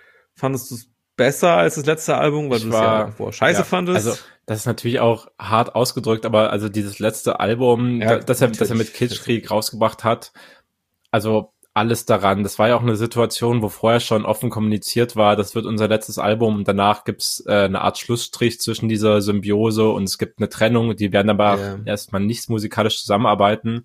du es besser als das letzte Album, weil du es ja vorher scheiße fandest? Also das ist natürlich auch hart ausgedrückt, aber also dieses letzte Album, das er mit Kitschkrieg rausgebracht hat, also alles daran. Das war ja auch eine Situation, wo vorher schon offen kommuniziert war, das wird unser letztes Album, und danach gibt's eine Art Schlussstrich zwischen dieser Symbiose, und es gibt eine Trennung, die werden aber erstmal nicht musikalisch zusammenarbeiten.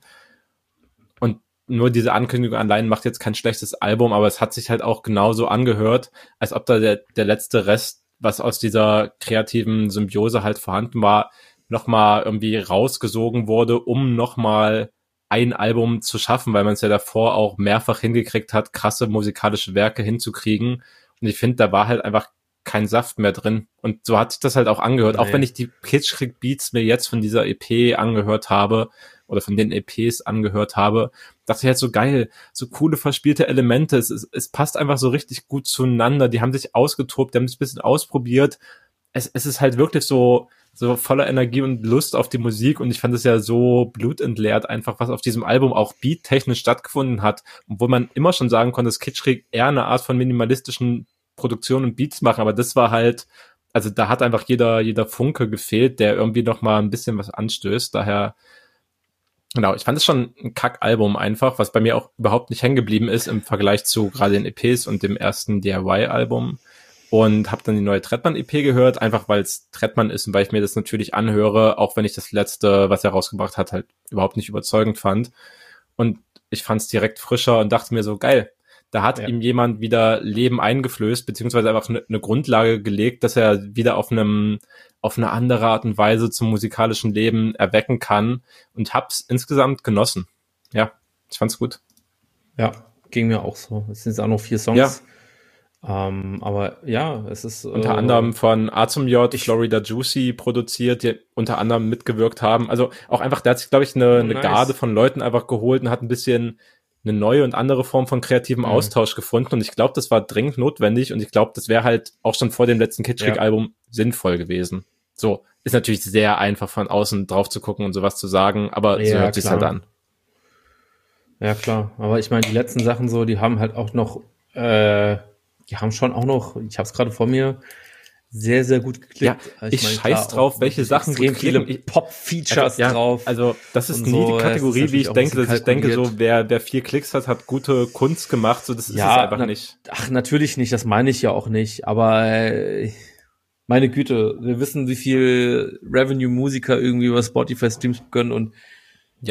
Und nur diese Ankündigung allein macht jetzt kein schlechtes Album, aber es hat sich halt auch genauso angehört, als ob da der letzte Rest, was aus dieser kreativen Symbiose halt vorhanden war, nochmal irgendwie rausgesogen wurde, um nochmal ein Album zu schaffen, weil man es ja davor auch mehrfach hingekriegt hat, krasse musikalische Werke hinzukriegen. Und ich finde, da war halt einfach kein Saft mehr drin. Und so hat sich das halt auch angehört. Auch wenn ich die Kitschkrieg-Beats mir jetzt von dieser EP angehört habe, oder von den EPs angehört habe, dachte ich halt so geil, so coole verspielte Elemente. Es passt einfach so richtig gut zueinander. Die haben sich ausgetobt, die haben sich ein bisschen ausprobiert. Es ist halt wirklich so voller Energie und Lust auf die Musik, und ich fand es ja so blutentleert einfach, was auf diesem Album auch beattechnisch stattgefunden hat, obwohl man immer schon sagen konnte, dass Kitschkrieg eher eine Art von minimalistischen Produktionen und Beats machen, aber das war halt, also da hat einfach jeder Funke gefehlt, der irgendwie noch mal ein bisschen was anstößt, daher, genau, ich fand es schon ein Kack-Album einfach, was bei mir auch überhaupt nicht hängen geblieben ist im Vergleich zu gerade den EPs und dem ersten DIY-Album. Und habe dann die neue Trettmann-EP gehört, einfach weil es Trettmann ist und weil ich mir das natürlich anhöre, auch wenn ich das letzte, was er rausgebracht hat, halt überhaupt nicht überzeugend fand. Und ich fand es direkt frischer und dachte mir so, geil, da hat ihm jemand wieder Leben eingeflößt, beziehungsweise einfach eine Grundlage gelegt, dass er wieder auf eine andere Art und Weise zum musikalischen Leben erwecken kann, und hab's insgesamt genossen. Ja, ich fand's gut. Ja, ging mir auch so. Es sind jetzt auch noch 4 Songs. Ja. Aber ja, es ist unter anderem von A zum J, Florida Juicy produziert, die unter anderem mitgewirkt haben. Also auch einfach, der hat sich, glaube ich, eine Garde von Leuten einfach geholt und hat ein bisschen eine neue und andere Form von kreativem Austausch gefunden. Und ich glaube, das war dringend notwendig, und ich glaube, das wäre halt auch schon vor dem letzten Kitschkrieg-Album sinnvoll gewesen. So, ist natürlich sehr einfach von außen drauf zu gucken und sowas zu sagen, aber so hört sich's halt an. Ja, klar. Aber ich meine, die letzten Sachen so, die haben halt auch noch die haben schon auch noch, ich habe es gerade vor mir, sehr, sehr gut geklickt. Ja, ich scheiß drauf, welche Sachen gut viele Pop-Features drauf. Also das ist nie die Kategorie, wie ich denke, dass ich denke, so wer 4 Klicks hat gute Kunst gemacht. So, das ist es einfach nicht. Ach, natürlich nicht, das meine ich ja auch nicht. Aber meine Güte, wir wissen, wie viel Revenue-Musiker irgendwie über Spotify-Streams gönnen, und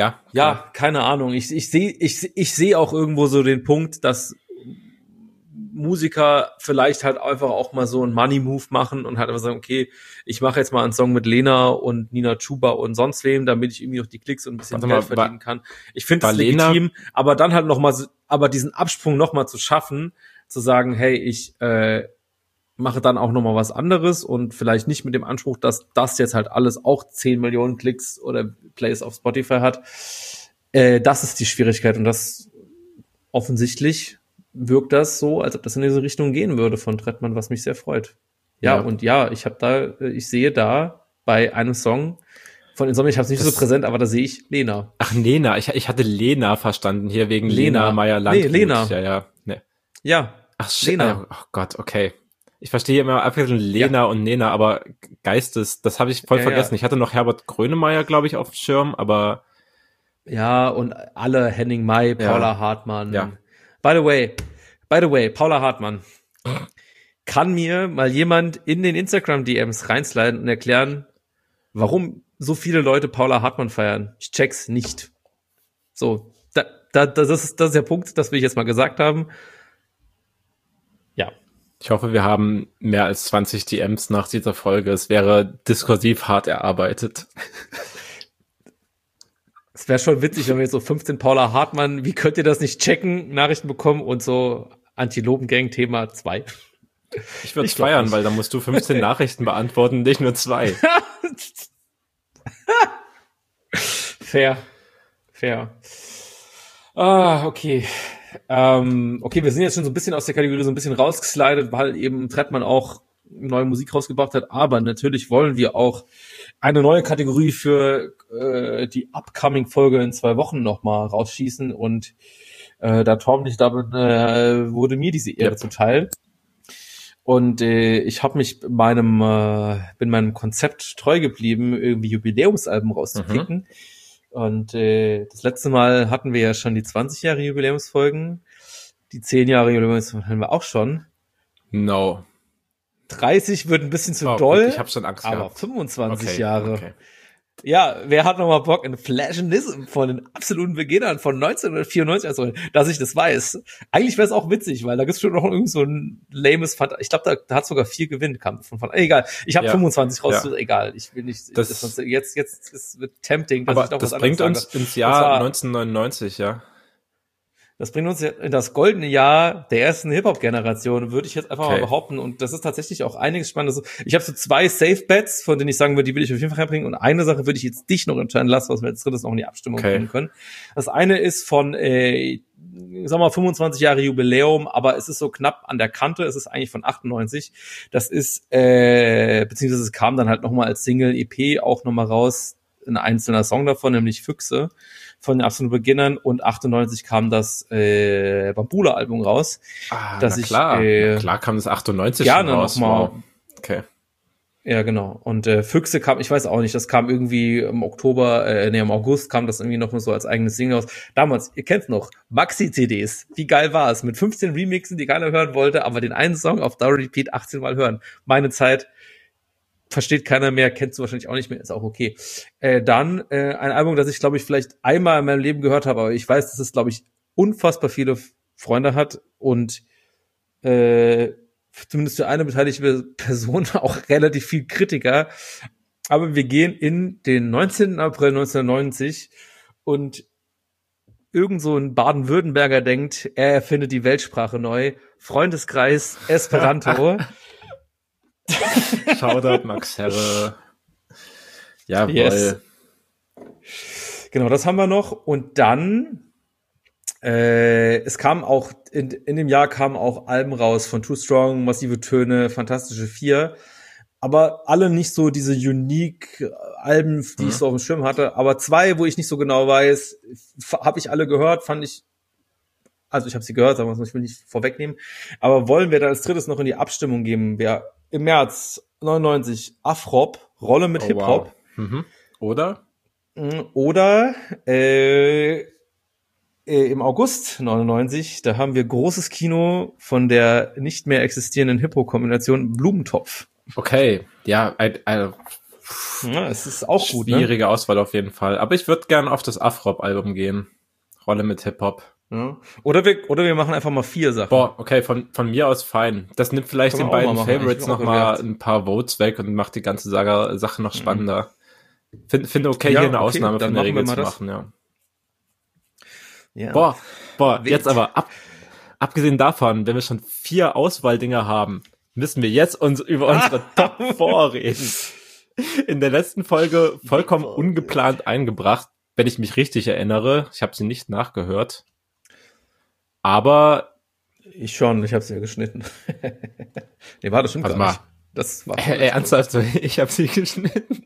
ja, keine Ahnung. Ich sehe auch irgendwo so den Punkt, dass Musiker vielleicht halt einfach auch mal so einen Money-Move machen und halt einfach sagen, okay, ich mache jetzt mal einen Song mit Lena und Nina Chuba und sonst wem, damit ich irgendwie noch die Klicks und ein bisschen Geld verdienen kann. Ich finde das legitim, aber dann halt nochmal, aber diesen Absprung nochmal zu schaffen, zu sagen, hey, ich mache dann auch nochmal was anderes und vielleicht nicht mit dem Anspruch, dass das jetzt halt alles auch 10 Millionen Klicks oder Plays auf Spotify hat. Das ist die Schwierigkeit und das offensichtlich wirkt das so, als ob das in diese Richtung gehen würde von Trettmann, was mich sehr freut. Ja, und ja, ich sehe da bei einem Song von Insomnia, ich habe es nicht so präsent, aber da sehe ich Lena. Ach, Lena, ich hatte Lena verstanden hier wegen Lena Meyer-Landrut. Nee, Lena. Nee. Ja. Ach, Lena. Oh Gott, okay. Ich verstehe immer abwechselnd Lena und Nena, aber Geistes, das habe ich voll vergessen. Ich hatte noch Herbert Grönemeyer, glaube ich, auf dem Schirm, aber ja, und alle, Henning May, Paula Hartmann. Ja. By the way, Paula Hartmann. Kann mir mal jemand in den Instagram-DMs reinsliden und erklären, warum so viele Leute Paula Hartmann feiern? Ich check's nicht. So, das ist der Punkt, das will ich jetzt mal gesagt haben. Ja. Ich hoffe, wir haben mehr als 20 DMs nach dieser Folge. Es wäre diskursiv hart erarbeitet. Es wäre schon witzig, wenn wir jetzt so 15 Paula Hartmann, wie könnt ihr das nicht checken, Nachrichten bekommen und so Antilopen-Gang Thema 2. Ich würde es feiern, weil da musst du 15 Nachrichten beantworten, nicht nur 2. Fair. Okay. Okay, wir sind jetzt schon so ein bisschen aus der Kategorie so ein bisschen rausgeslidet, weil eben Trettmann auch neue Musik rausgebracht hat, aber natürlich wollen wir auch eine neue Kategorie für die upcoming Folge in 2 Wochen nochmal rausschießen und da Torben nicht da bin, wurde mir diese Ehre zuteil. Und ich habe mich bin meinem Konzept treu geblieben, irgendwie Jubiläumsalben rauszupicken. Und das letzte Mal hatten wir ja schon die 20 Jahre Jubiläumsfolgen. Die 10 Jahre Jubiläumsfolgen haben wir auch schon. No. 30 wird ein bisschen zu doll. Ich habe schon Angst aber gehabt. 25 Jahre. Okay. Ja, wer hat noch mal Bock in Flashism von den absoluten Beginnern von 1994, also dass ich das weiß. Eigentlich wäre es auch witzig, weil da gibt's schon noch irgend so ein lames ich glaube, da hat sogar 4 Gewinnkampf von egal. Ich habe 25 raus, egal. Ich will nicht jetzt ist wird tempting, dass aber ich noch das was bringt anderes uns ins Jahr 1999, ja. Das bringt uns in das goldene Jahr der ersten Hip-Hop-Generation, würde ich jetzt einfach mal behaupten. Und das ist tatsächlich auch einiges Spannendes. Ich habe so 2 Safe-Bets, von denen ich sagen würde, die will ich auf jeden Fall reinbringen. Und eine Sache würde ich jetzt dich noch entscheiden lassen, was wir jetzt drittes noch in die Abstimmung bringen können. Das eine ist von, 25 Jahre Jubiläum, aber es ist so knapp an der Kante. Es ist eigentlich von 98. Das ist, beziehungsweise es kam dann halt nochmal als Single, EP auch nochmal raus, ein einzelner Song davon, nämlich Füchse von den absoluten Beginnern, und 98 kam das Bambula-Album raus. Klar kam das 98 gerne schon raus. Noch mal. Wow. Okay. Ja, genau. Und Füchse kam, ich weiß auch nicht, das kam irgendwie im August kam das irgendwie noch so als eigenes Single raus. Damals, ihr kennt's noch, Maxi-CDs. Wie geil war es? Mit 15 Remixen, die keiner hören wollte, aber den einen Song auf Dauer Repeat 18 Mal hören. Meine Zeit. Versteht keiner mehr, kennst du wahrscheinlich auch nicht mehr, ist auch okay. Dann ein Album, das ich, glaube ich, vielleicht einmal in meinem Leben gehört habe, aber ich weiß, dass es, glaube ich, unfassbar viele Freunde hat und zumindest für eine beteiligte Person auch relativ viel Kritiker. Aber wir gehen in den 19. April 1990 und irgend so ein Baden-Württemberger denkt, er erfindet die Weltsprache neu. Freundeskreis Esperanto. Shoutout Max Herre. Jawohl. Yes. Genau, das haben wir noch. Und dann es kam auch, in dem Jahr kamen auch Alben raus von Too Strong, Massive Töne, Fantastische 4. Aber alle nicht so diese Unique-Alben, die ich so auf dem Schirm hatte. Aber 2, wo ich nicht so genau weiß, habe ich alle gehört, fand ich, also ich habe sie gehört, aber ich will nicht vorwegnehmen. Aber wollen wir da als drittes noch in die Abstimmung geben? Wer im März 99 Afrop, Rolle mit Hip-Hop. Wow. Oder im August 99, da haben wir großes Kino von der nicht mehr existierenden Hip-Hop-Kombination Blumentopf. Okay, ja, es ist auch gut, schwierige Auswahl auf jeden Fall. Aber ich würde gern auf das Afrop-Album gehen. Rolle mit Hip-Hop. Ja. Oder wir machen einfach mal 4 Sachen. Boah, okay, von mir aus fein. Das nimmt vielleicht den beiden Favorites nochmal ein paar Votes weg und macht die ganze Sache noch spannender. Finde okay, hier eine Ausnahme von der Regel zu machen, ja. Boah, jetzt aber abgesehen davon, wenn wir schon 4 Auswahldinger haben, müssen wir jetzt über unsere Top 4 reden. In der letzten Folge vollkommen ungeplant eingebracht, wenn ich mich richtig erinnere. Ich habe sie nicht nachgehört. Aber ich habe sie ja geschnitten. Nee, war das schon gar nicht. Das war ernsthaft, ich habe sie geschnitten.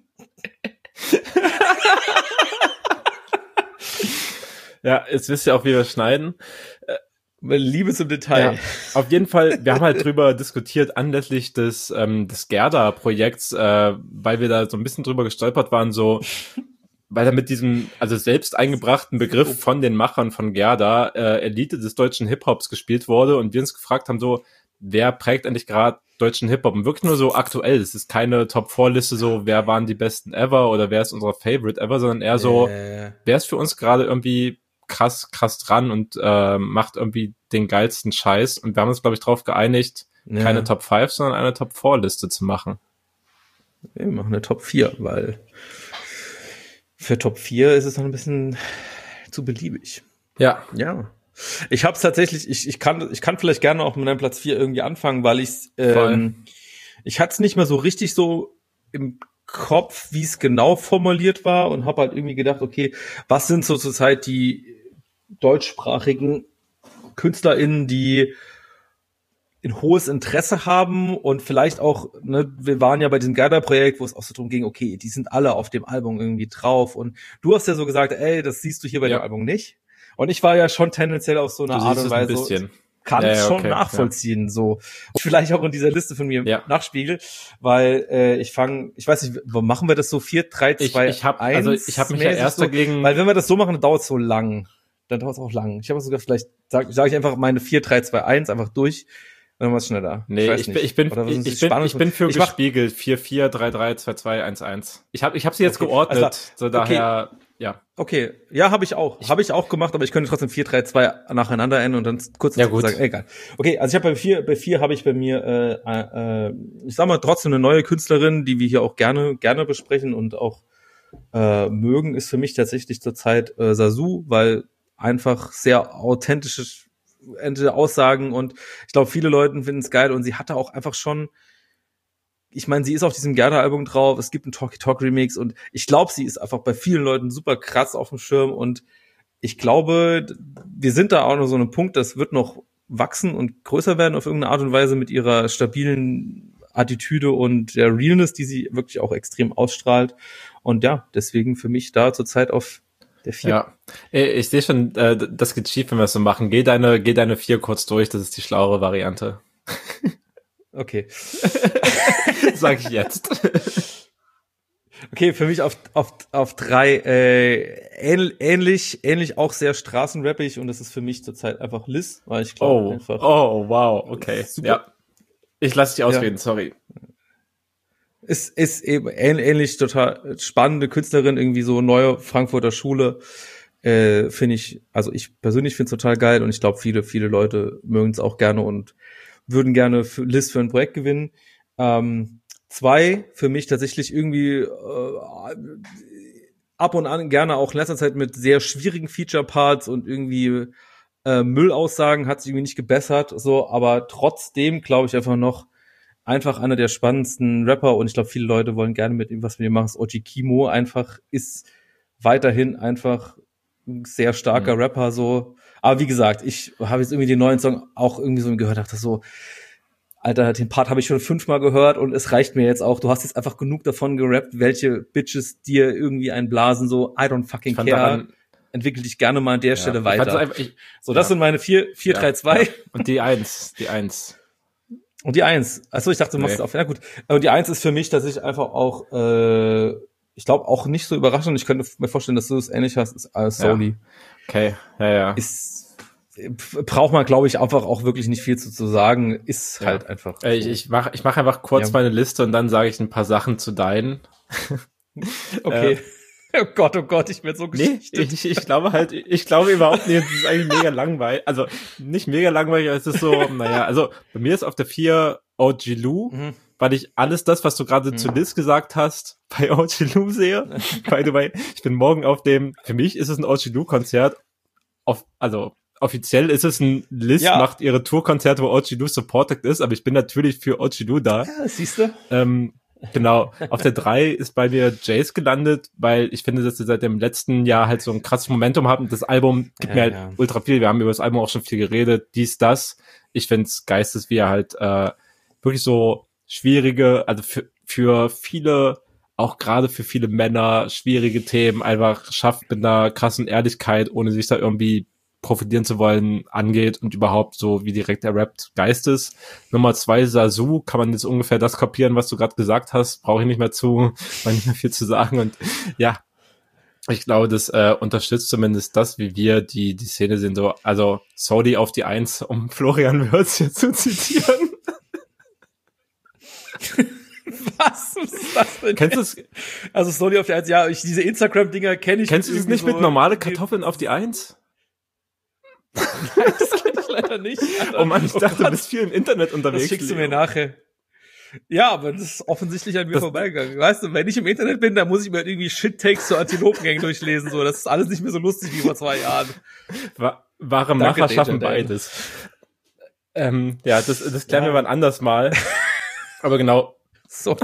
Ja, jetzt wisst ihr auch, wie wir schneiden. Liebe zum Detail. Ja, auf jeden Fall, wir haben halt drüber diskutiert anlässlich des Gerda-Projekts, weil wir da so ein bisschen drüber gestolpert waren, so, weil da mit diesem, also selbst eingebrachten Begriff von den Machern von Gerda, Elite des deutschen Hip-Hops gespielt wurde und wir uns gefragt haben, so, wer prägt eigentlich gerade deutschen Hip-Hop? Und wirklich nur so aktuell. Es ist keine Top-4-Liste, so, wer waren die besten ever oder wer ist unser Favorite ever, sondern eher so, wer ist für uns gerade irgendwie krass dran und macht irgendwie den geilsten Scheiß. Und wir haben uns, glaube ich, darauf geeinigt, keine Top 5, sondern eine Top 4 Liste zu machen. Wir machen eine Top 4, weil für Top 4 ist es noch ein bisschen zu beliebig. Ja. Ich habe es tatsächlich, ich kann vielleicht gerne auch mit einem Platz 4 irgendwie anfangen, weil ich hatte es nicht mehr so richtig so im Kopf, wie es genau formuliert war und habe halt irgendwie gedacht, okay, was sind so zurzeit die deutschsprachigen KünstlerInnen, die ein hohes Interesse haben und vielleicht auch, ne, wir waren ja bei diesem Gerda-Projekt, wo es auch so darum ging, okay, die sind alle auf dem Album irgendwie drauf und du hast ja so gesagt, ey, das siehst du hier bei dem Album nicht. Und ich war ja schon tendenziell auf so eine Art und Weise, so, kann es schon nachvollziehen, so. Und vielleicht auch in dieser Liste von mir nachspiegel, weil ich weiß nicht, machen wir das so 4, 3, 2, 1? Ich habe mich ja erst dagegen... Weil wenn wir das so machen, dann dauert es so lang. Dann dauert es auch lang. Ich habe sogar vielleicht, sag ich einfach meine 4, 3, 2, 1 einfach durch. Dann machen wir es schneller. Nee, ich bin für gespiegelt. 4, 4, 3, 3, 2, 2, 1, 1. Ich hab sie jetzt geordnet, also, so daher, ja. Okay, ja, habe ich auch gemacht, aber ich könnte trotzdem 4, 3, 2 nacheinander enden und dann kurz sagen, egal. Okay, also ich habe bei 4 habe ich bei mir, ich sag mal, trotzdem eine neue Künstlerin, die wir hier auch gerne besprechen und auch mögen, ist für mich tatsächlich zurzeit Sasu, weil einfach sehr authentische Aussagen und ich glaube, viele Leute finden es geil und sie hatte auch einfach schon, ich meine, sie ist auf diesem Gerda-Album drauf, es gibt einen Talkie Talk Remix und ich glaube, sie ist einfach bei vielen Leuten super krass auf dem Schirm und ich glaube, wir sind da auch noch so einem Punkt, das wird noch wachsen und größer werden auf irgendeine Art und Weise mit ihrer stabilen Attitüde und der Realness, die sie wirklich auch extrem ausstrahlt und ja, deswegen für mich da zurzeit auf der 4. Ja, ich sehe schon, das geht schief, wenn wir es so machen. Geh deine 4 kurz durch, das ist die schlauere Variante. Okay. Sag ich jetzt. Okay, für mich auf 3 ähnlich auch sehr straßenrappig und das ist für mich zurzeit einfach Liz, weil ich glaube einfach. Oh, wow, okay. Ja. Ich lasse dich ausreden, sorry. Ist eben ähnlich total spannende Künstlerin, irgendwie so neue Frankfurter Schule, finde ich, also ich persönlich finde es total geil und ich glaube, viele Leute mögen es auch gerne und würden gerne Liz für ein Projekt gewinnen. 2 für mich tatsächlich irgendwie ab und an gerne auch in letzter Zeit mit sehr schwierigen Feature-Parts und irgendwie Müllaussagen hat sich irgendwie nicht gebessert, so, aber trotzdem glaube ich einfach einer der spannendsten Rapper und ich glaube, viele Leute wollen gerne mit ihm, was wir machen, ist OG Kimo, einfach ist weiterhin einfach ein sehr starker Rapper, so. Aber wie gesagt, ich habe jetzt irgendwie den neuen Song auch irgendwie so gehört, dachte so, Alter, den Part habe ich schon 5-mal gehört und es reicht mir jetzt auch. Du hast jetzt einfach genug davon gerappt, welche Bitches dir irgendwie einblasen, so, I don't fucking care. Entwickel dich gerne mal an der Stelle weiter. Das sind meine 4, 3, 2. Ja. Und die 1. Und die 1. Achso, ich dachte, du machst es auf. Ja, gut. Und die 1 ist für mich, dass ich einfach auch, ich glaube, auch nicht so überraschend. Ich könnte mir vorstellen, dass du es ähnlich hast, ist Soli. Okay, ja. Braucht man, glaube ich, einfach auch wirklich nicht viel zu sagen. Ist halt einfach. So. Ich mach einfach kurz meine Liste und dann sage ich ein paar Sachen zu deinen. Okay. Oh Gott, ich werde so geschichtet. Nee, ich glaube überhaupt nicht, es ist eigentlich mega langweilig. Also, nicht mega langweilig, aber es ist so, naja, also, bei mir ist auf der 4 OG Lou, weil ich alles das, was du gerade zu Liz gesagt hast, bei OG Lou sehe. By the way, ich bin morgen für mich ist es ein OG Lou Konzert, also, offiziell ist es ein Liz macht ihre Tourkonzerte, wo OG Lou supported ist, aber ich bin natürlich für OG Lou da. Ja, siehst du. Genau. Auf der 3 ist bei mir Jace gelandet, weil ich finde, dass sie seit dem letzten Jahr halt so ein krasses Momentum haben. Das Album gibt mir halt ultra viel. Wir haben über das Album auch schon viel geredet. Dies, das. Ich finde es geistes, wie er halt wirklich so schwierige, also für viele, auch gerade für viele Männer, schwierige Themen einfach schafft mit einer krassen Ehrlichkeit, ohne sich da irgendwie profitieren zu wollen, angeht und überhaupt so, wie direkt er rappt, Geistes. Nummer 2, Sasu, kann man jetzt ungefähr das kopieren, was du gerade gesagt hast, brauche ich nicht mehr nicht mehr viel zu sagen und ja, ich glaube, das unterstützt zumindest das, wie wir die Szene sehen, so, also Saudi auf die 1, um Florian Wirtz hier zu zitieren. Was ist das denn? Kennst du es? Also Saudi auf die 1, ja, diese Instagram-Dinger kenne ich. Kennst du es nicht so mit normale Kartoffeln auf die 1? Nein, das kenne ich leider nicht. Alter. Oh Mann, ich dachte, du bist viel im Internet unterwegs. Das schickst du mir nachher. Ja, aber das ist offensichtlich an mir vorbeigegangen. Weißt du, wenn ich im Internet bin, dann muss ich mir irgendwie Shit-Takes zur Antilopengang durchlesen. So, das ist alles nicht mehr so lustig wie vor 2 Jahren. Wahre Macher schaffen beides. Ja, das klären wir mal anders mal. Aber genau. So,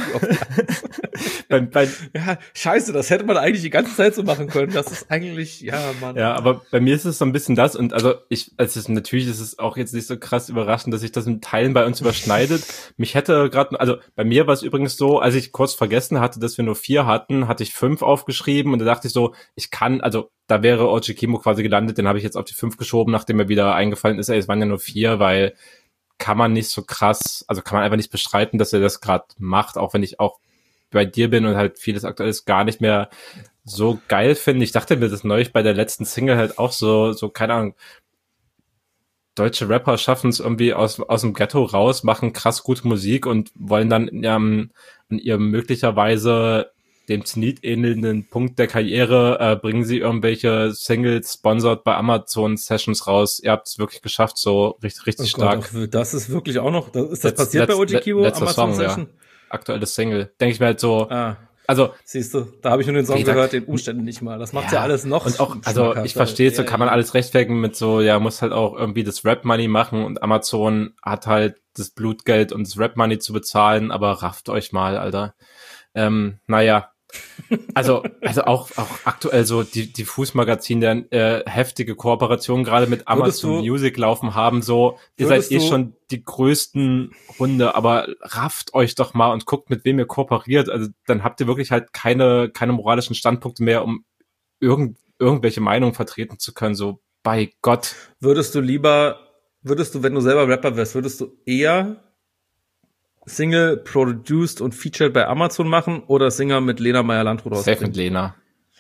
ja, scheiße, das hätte man eigentlich die ganze Zeit so machen können. Das ist eigentlich, ja, Mann. Ja, aber bei mir ist es so ein bisschen das und natürlich ist es auch jetzt nicht so krass überraschend, dass sich das in Teilen bei uns überschneidet. Mich hätte gerade, also bei mir war es übrigens so, als ich kurz vergessen hatte, dass wir nur 4 hatten, hatte ich 5 aufgeschrieben und da dachte ich so, da wäre OG Kimo quasi gelandet, den habe ich jetzt auf die 5 geschoben, nachdem mir wieder eingefallen ist, es waren ja nur 4, weil kann man nicht so krass, also kann man einfach nicht bestreiten, dass er das gerade macht, auch wenn ich auch bei dir bin und halt vieles Aktuelles gar nicht mehr so geil finde. Ich dachte mir das neulich bei der letzten Single halt auch so, keine Ahnung, deutsche Rapper schaffen es irgendwie aus dem Ghetto raus, machen krass gute Musik und wollen dann in ihrem möglicherweise dem Zenit ähnelnden Punkt der Karriere bringen sie irgendwelche Singles sponsored bei Amazon Sessions raus. Ihr habt es wirklich geschafft, so richtig stark. Gott, das ist wirklich auch noch, ist das passiert bei OG Kimo? Letzter Amazon Song, Session? Ja. Aktuelles Single. Denke ich mir halt so, also. Siehst du, da habe ich nur den Song gehört, den Umständen nicht mal. Das macht's ja alles noch. Und auch, also ich verstehe es, so kann man alles rechtfertigen mit so, ja, muss halt auch irgendwie das Rap-Money machen und Amazon hat halt das Blutgeld, um das Rap-Money zu bezahlen, aber rafft euch mal, Alter. Naja. Also auch aktuell so die Fußmagazin, der heftige Kooperation gerade mit Amazon Music laufen haben, so, ihr seid schon die größten Hunde, aber rafft euch doch mal und guckt, mit wem ihr kooperiert, also dann habt ihr wirklich halt keine moralischen Standpunkte mehr, um irgendwelche Meinungen vertreten zu können, so, bei Gott. Würdest du, wenn du selber Rapper wärst, würdest du eher Single produced und featured bei Amazon machen oder Singer mit Lena Meyer-Landrut rausbringen? Safe mit Lena.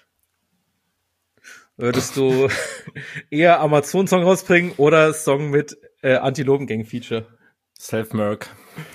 Würdest du eher Amazon-Song rausbringen oder Song mit Antilopen-Gang-Feature? Self-Merc.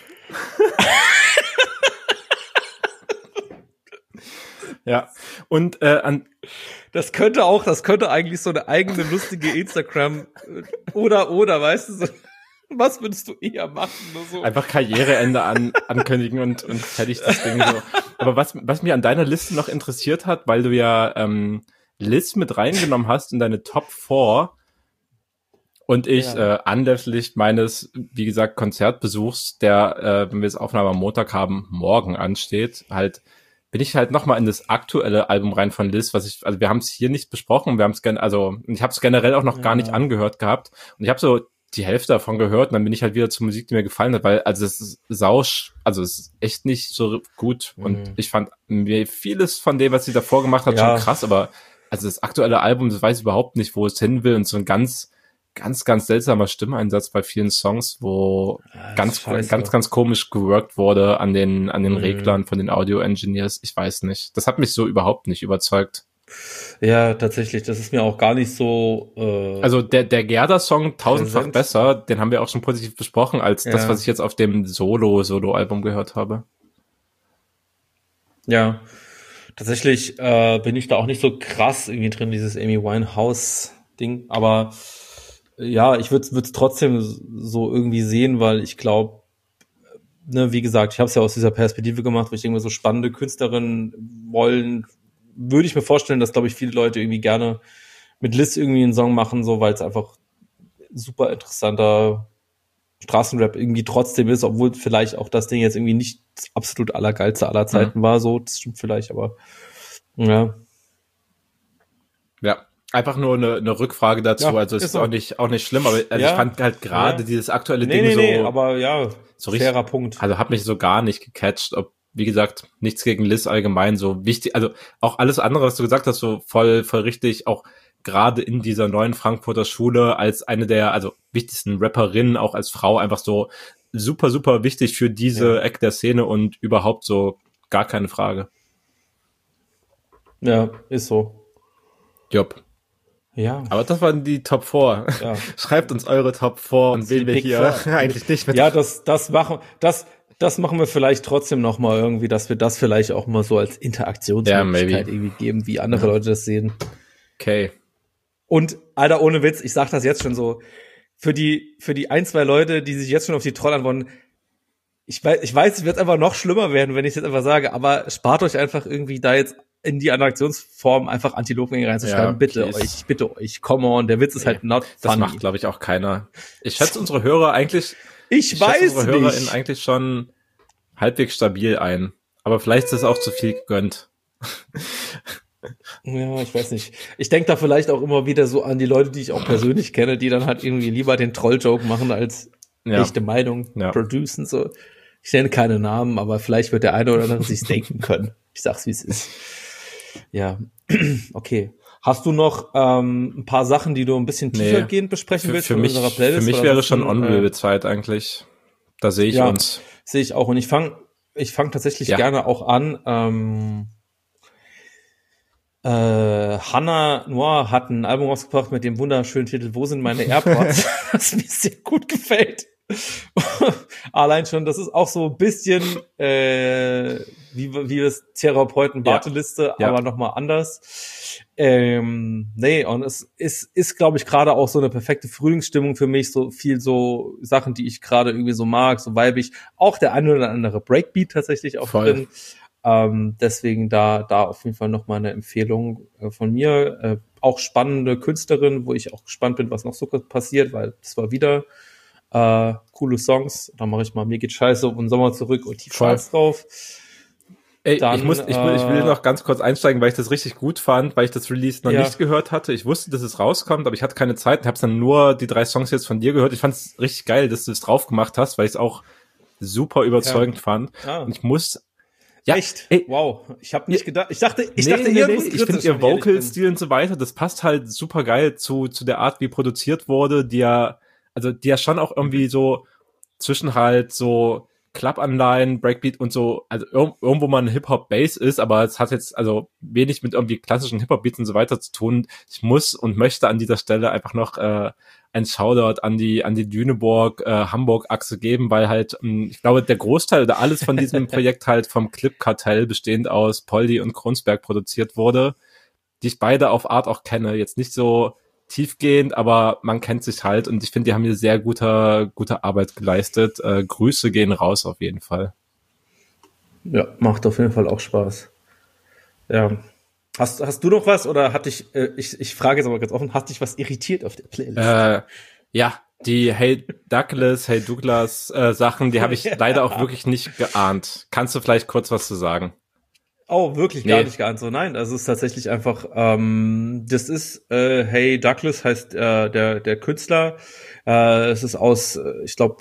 Ja. Und das könnte eigentlich so eine eigene lustige Instagram oder weißt du, so, was würdest du eher machen? Nur so. Einfach Karriereende ankündigen und fertig das Ding so. Aber was mich an deiner Liste noch interessiert hat, weil du ja Liz mit reingenommen hast in deine Top 4 und ich anlässlich meines, wie gesagt, Konzertbesuchs, der, wenn wir das Aufnahme am Montag haben, morgen ansteht, halt bin ich halt nochmal in das aktuelle Album rein von Liz, also wir haben es hier nicht besprochen, ich habe es generell auch noch gar nicht angehört gehabt und ich habe so die Hälfte davon gehört und dann bin ich halt wieder zur Musik, die mir gefallen hat, weil es ist es ist echt nicht so gut und ich fand mir vieles von dem, was sie davor gemacht hat, schon krass, aber also das aktuelle Album, das weiß ich überhaupt nicht, wo es hin will und so ein ganz seltsamer Stimmeinsatz bei vielen Songs, wo ganz komisch geworkt wurde an den Reglern von den Audio-Engineers, ich weiß nicht. Das hat mich so überhaupt nicht überzeugt. Ja, tatsächlich, das ist mir auch gar nicht so also der Gerda-Song tausendfach besser, den haben wir auch schon positiv besprochen, als das, was ich jetzt auf dem Solo-Album gehört habe. Ja, Tatsächlich bin ich da auch nicht so krass irgendwie drin, dieses Amy Winehouse-Ding. Aber ja, ich würde es trotzdem so irgendwie sehen, weil ich glaube, ne, wie gesagt, ich habe es ja aus dieser Perspektive gemacht, wo ich irgendwie so spannende Künstlerinnen wollen, würde ich mir vorstellen, dass, glaube ich, viele Leute irgendwie gerne mit Liz irgendwie einen Song machen, so, weil es einfach super interessanter Straßenrap irgendwie trotzdem ist, obwohl vielleicht auch das Ding jetzt irgendwie nicht das absolut allergeilste aller Zeiten war, so, das stimmt vielleicht, aber ja. Ja, einfach nur eine Rückfrage dazu, Ja, also es ist so. auch nicht schlimm, aber also ich fand halt gerade dieses aktuelle Ding so, aber ja, so richtig, fairer Punkt. Also hat mich so gar nicht gecatcht, ob, wie gesagt, nichts gegen Liz allgemein, so wichtig, also auch alles andere, was du gesagt hast, so voll richtig, auch gerade in dieser neuen Frankfurter Schule als eine der, also wichtigsten Rapperinnen, auch als Frau, einfach so super, super wichtig für diese Eck der Szene und überhaupt so gar keine Frage. Ja, ist so. Job. Ja. Aber das waren die Top 4. Ja. Schreibt uns eure Top 4 und wen wir hier eigentlich nicht mit. Ja, das machen wir vielleicht trotzdem noch mal irgendwie, dass wir das vielleicht auch mal so als Interaktionsmöglichkeit irgendwie geben, wie andere Leute das sehen. Okay. Und, Alter, ohne Witz, ich sag das jetzt schon so, für die 1, 2 Leute, die sich jetzt schon auf die Troll antworten, ich weiß, es wird einfach noch schlimmer werden, wenn ich es jetzt einfach sage, aber spart euch einfach irgendwie da jetzt in die Interaktionsform einfach Antilopen reinzuschreiben. Ja, ich bitte euch, come on, der Witz ist halt not funny. Das macht, glaube ich, auch keiner. Ich schätze unsere Hörer eigentlich, HörerInnen eigentlich schon halbwegs stabil ein. Aber vielleicht ist es auch zu viel gegönnt. Ja, ich weiß nicht. Ich denke da vielleicht auch immer wieder so an die Leute, die ich auch persönlich kenne, die dann halt irgendwie lieber den Troll-Joke machen, als echte Meinung producen. So. Ich nenne keine Namen, aber vielleicht wird der eine oder andere sich's denken können. Ich sag's, wie es ist. Ja, okay. Hast du noch ein paar Sachen, die du ein bisschen tiefergehend besprechen willst in unserer Playlist? Für mich wäre schon Honorable Zeit eigentlich. Da sehe ich uns. Sehe ich auch. Und ich fang tatsächlich gerne auch an. Hannah Noir hat ein Album rausgebracht mit dem wunderschönen Titel Wo sind meine AirPods? Das mir sehr gut gefällt. Allein schon, das ist auch so ein bisschen wie das Therapeuten-Warteliste, aber nochmal anders. Und es ist, glaube ich, gerade auch so eine perfekte Frühlingsstimmung für mich, so viel so Sachen, die ich gerade irgendwie so mag, so weibig. Auch der eine oder andere Breakbeat tatsächlich auch drin. Deswegen da auf jeden Fall nochmal eine Empfehlung von mir. Auch spannende Künstlerin, wo ich auch gespannt bin, was noch so passiert, weil es war wieder coole Songs. Da mache ich mal Mir geht scheiße und Sommer zurück und Tief Schwarz drauf. Ey, dann, ich will noch ganz kurz einsteigen, weil ich das richtig gut fand, weil ich das Release noch nicht gehört hatte. Ich wusste, dass es rauskommt, aber ich hatte keine Zeit und habe dann nur die 3 Songs jetzt von dir gehört. Ich fand es richtig geil, dass du es drauf gemacht hast, weil ich es auch super überzeugend fand. Und ich muss echt? Ey, wow. Ich habe nicht gedacht. Ich dachte, ich finde ihr Vocal-Stil und so weiter, das passt halt super geil zu der Art, wie produziert wurde, die ja schon auch irgendwie so zwischen halt so Club-Anleihen, Breakbeat und so, also irgendwo mal ein Hip-Hop-Bass ist, aber es hat jetzt also wenig mit irgendwie klassischen Hip-Hop-Beats und so weiter zu tun. Ich muss und möchte an dieser Stelle einfach noch ein Shoutout an die Lüneburg Hamburg-Achse geben, weil halt, ich glaube, der Großteil oder alles von diesem Projekt halt vom Clip-Kartell bestehend aus Poldi und Kronsberg produziert wurde, die ich beide auf Art auch kenne. Jetzt nicht so tiefgehend, aber man kennt sich halt und ich finde, die haben hier sehr gute Arbeit geleistet. Grüße gehen raus auf jeden Fall. Ja, macht auf jeden Fall auch Spaß. Ja. Hast du noch was oder hat dich, ich frage jetzt aber ganz offen, hat dich was irritiert auf der Playlist? Ja, die Hey Douglas Sachen, die habe ich leider auch wirklich nicht geahnt. Kannst du vielleicht kurz was zu sagen? Oh, wirklich gar nicht geahnt. So, nein, also es ist tatsächlich einfach, das ist Hey Douglas heißt der Künstler. Es ist aus, ich glaube,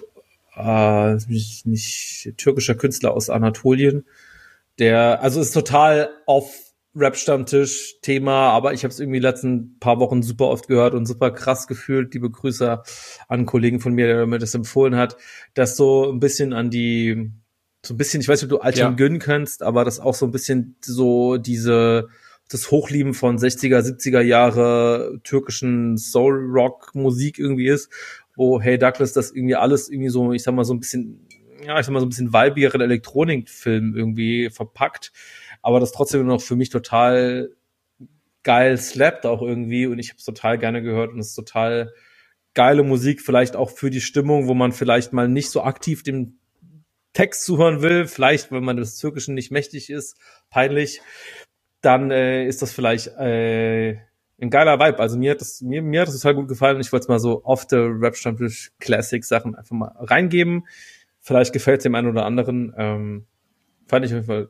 nicht türkischer Künstler aus Anatolien. Also ist total auf Rap-Stammtisch-Thema, aber ich habe es irgendwie die letzten paar Wochen super oft gehört und super krass gefühlt. Liebe Grüße an einen Kollegen von mir, der mir das empfohlen hat, dass so ein bisschen ich weiß nicht, ob du Altan Gün kennst, aber das auch so ein bisschen so das Hochlieben von 60er, 70er Jahre türkischen Soul-Rock-Musik irgendwie ist, wo Hey Douglas das irgendwie alles irgendwie so, so ein bisschen vibigeren Elektronikfilm irgendwie verpackt. aber das trotzdem noch für mich total geil slappt auch irgendwie und ich habe es total gerne gehört und es ist total geile Musik, vielleicht auch für die Stimmung, wo man vielleicht mal nicht so aktiv dem Text zuhören will, vielleicht, wenn man des Türkischen nicht mächtig ist, peinlich, dann ist das vielleicht ein geiler Vibe. Also mir hat das total gut gefallen und ich wollte es mal so off the Rap-Stammtisch Classic Sachen einfach mal reingeben. Vielleicht gefällt es dem einen oder anderen. Fand ich auf jeden Fall,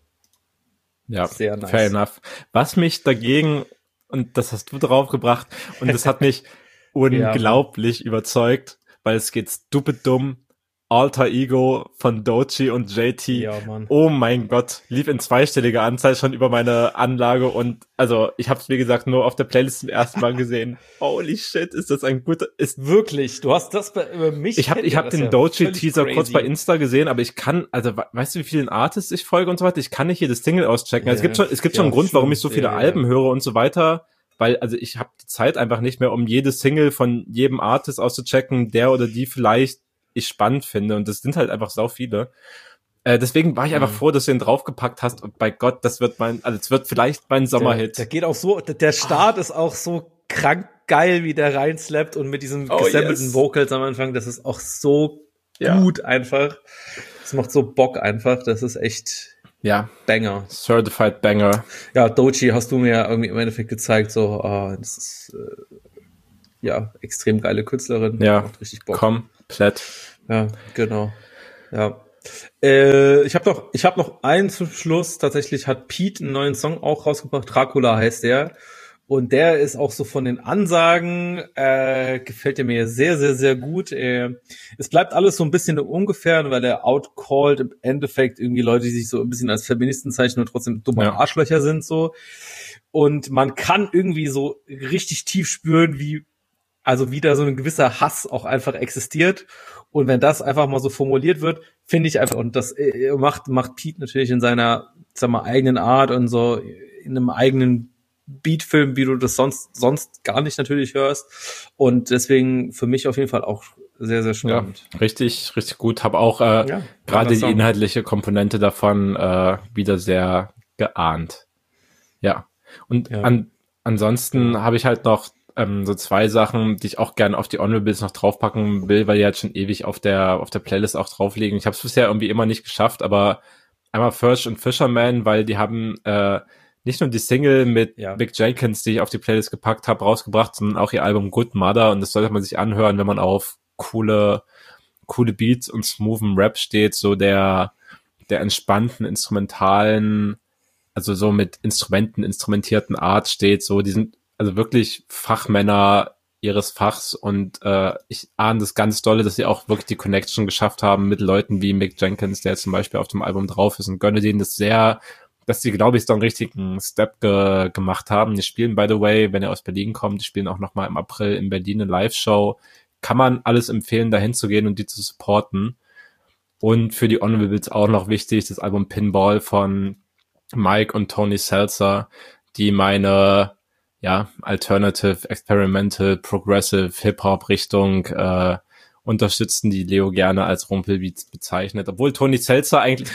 ja, sehr nice. Fair enough. Was mich dagegen, und das hast du draufgebracht, und das hat mich unglaublich überzeugt, weil es geht stupid dumm. Alter Ego von Doechii und JT. Ja, Mann. Oh mein Gott, lief in zweistelliger Anzahl schon über meine Anlage und also ich habe es wie gesagt nur auf der Playlist zum ersten Mal gesehen. Holy shit, ist das ein guter... Wirklich, du hast das über mich... Ich hab den Doechii-Teaser kurz bei Insta gesehen, aber ich kann, also weißt du, wie vielen Artists ich folge und so weiter? Ich kann nicht jedes Single auschecken. Also es gibt schon einen Grund, warum ich so viele Alben höre und so weiter, weil also ich habe die Zeit einfach nicht mehr, um jedes Single von jedem Artist auszuchecken, der oder die vielleicht ich spannend finde und das sind halt einfach sau viele. Deswegen war ich einfach froh, dass du ihn draufgepackt hast und bei Gott, es wird vielleicht mein Sommerhit. Der geht auch so, der Start ist auch so krank geil, wie der reinslappt und mit diesem gesammelten Vocals am Anfang, das ist auch so gut einfach. Das macht so Bock einfach, das ist echt Banger. Certified Banger. Ja, Doechii hast du mir ja irgendwie im Endeffekt gezeigt, so, das ist extrem geile Künstlerin. Ja, macht richtig Bock. Komplett. Ja, genau. Ja. Ich habe noch einen zum Schluss. Tatsächlich hat Pete einen neuen Song auch rausgebracht. Dracula heißt der. Und der ist auch so von den Ansagen, gefällt mir sehr, sehr, sehr gut. Es bleibt alles so ein bisschen ungefähr, weil der outcallt im Endeffekt irgendwie Leute, die sich so ein bisschen als Feministen zeichnen und trotzdem dumme Arschlöcher sind, so. Und man kann irgendwie so richtig tief spüren, wie da so ein gewisser Hass auch einfach existiert. Und wenn das einfach mal so formuliert wird, finde ich einfach, und das macht Pete natürlich in seiner, sag mal, eigenen Art und so in einem eigenen Beatfilm, wie du das sonst gar nicht natürlich hörst. Und deswegen für mich auf jeden Fall auch sehr, sehr spannend. Ja, richtig, richtig gut. Habe auch gerade die inhaltliche Komponente davon wieder sehr geahnt. Ja. Und ansonsten habe ich halt noch so zwei Sachen, die ich auch gerne auf die Honorables noch draufpacken will, weil die halt schon ewig auf der Playlist auch draufliegen. Ich habe es bisher irgendwie immer nicht geschafft, aber einmal Ferch und Fisherman, weil die haben nicht nur die Single mit Mick Jenkins, die ich auf die Playlist gepackt habe, rausgebracht, sondern auch ihr Album Good Mother und das sollte man sich anhören, wenn man auf coole Beats und smoothen Rap steht, so der entspannten, instrumentalen, also so mit Instrumenten, instrumentierten Art steht, so die sind also wirklich Fachmänner ihres Fachs und ich ahne das ganz dolle, dass sie auch wirklich die Connection geschafft haben mit Leuten wie Mick Jenkins, der zum Beispiel auf dem Album drauf ist und gönne denen das sehr, dass sie, glaube ich, so einen richtigen Step gemacht haben. Die spielen, by the way, wenn er aus Berlin kommt, die spielen auch nochmal im April in Berlin eine Live-Show. Kann man alles empfehlen, dahin zu gehen und die zu supporten. Und für die Honorables auch noch wichtig, das Album Pinball von Mike und Tony Seltzer, die meine Alternative, Experimental, Progressive, Hip-Hop-Richtung unterstützen, die Leo gerne als Rumpelbeats bezeichnet. Obwohl Tony Seltzer eigentlich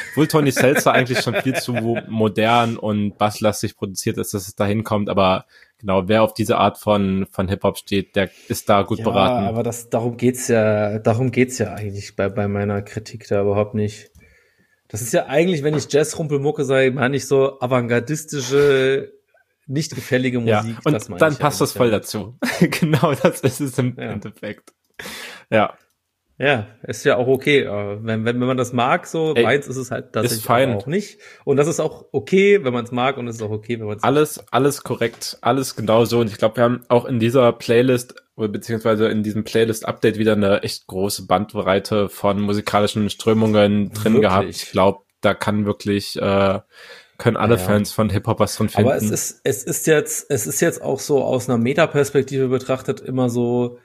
schon viel zu modern und basslastig produziert ist, dass es da hinkommt, aber genau, wer auf diese Art von Hip-Hop steht, der ist da gut beraten. Ja, aber darum geht's ja eigentlich bei meiner Kritik da überhaupt nicht. Das ist ja eigentlich, wenn ich Jazz-Rumpelmucke sage, meine ich so avantgardistische, nicht gefällige Musik. Ja, und dann passt das voll dazu. Genau, das ist es im Endeffekt. Ja. Ja, ist ja auch okay. Wenn man das mag, so, meins ist es halt tatsächlich auch nicht. Und das ist auch okay, wenn man es mag, und es ist auch okay, wenn man es Alles korrekt, alles genau so. Und ich glaube, wir haben auch in dieser Playlist, beziehungsweise in diesem Playlist-Update wieder eine echt große Bandbreite von musikalischen Strömungen drin gehabt. Ich glaube, da kann wirklich können alle Fans von Hip-Hop was drin finden. Aber es ist jetzt auch so aus einer Metaperspektive betrachtet immer so,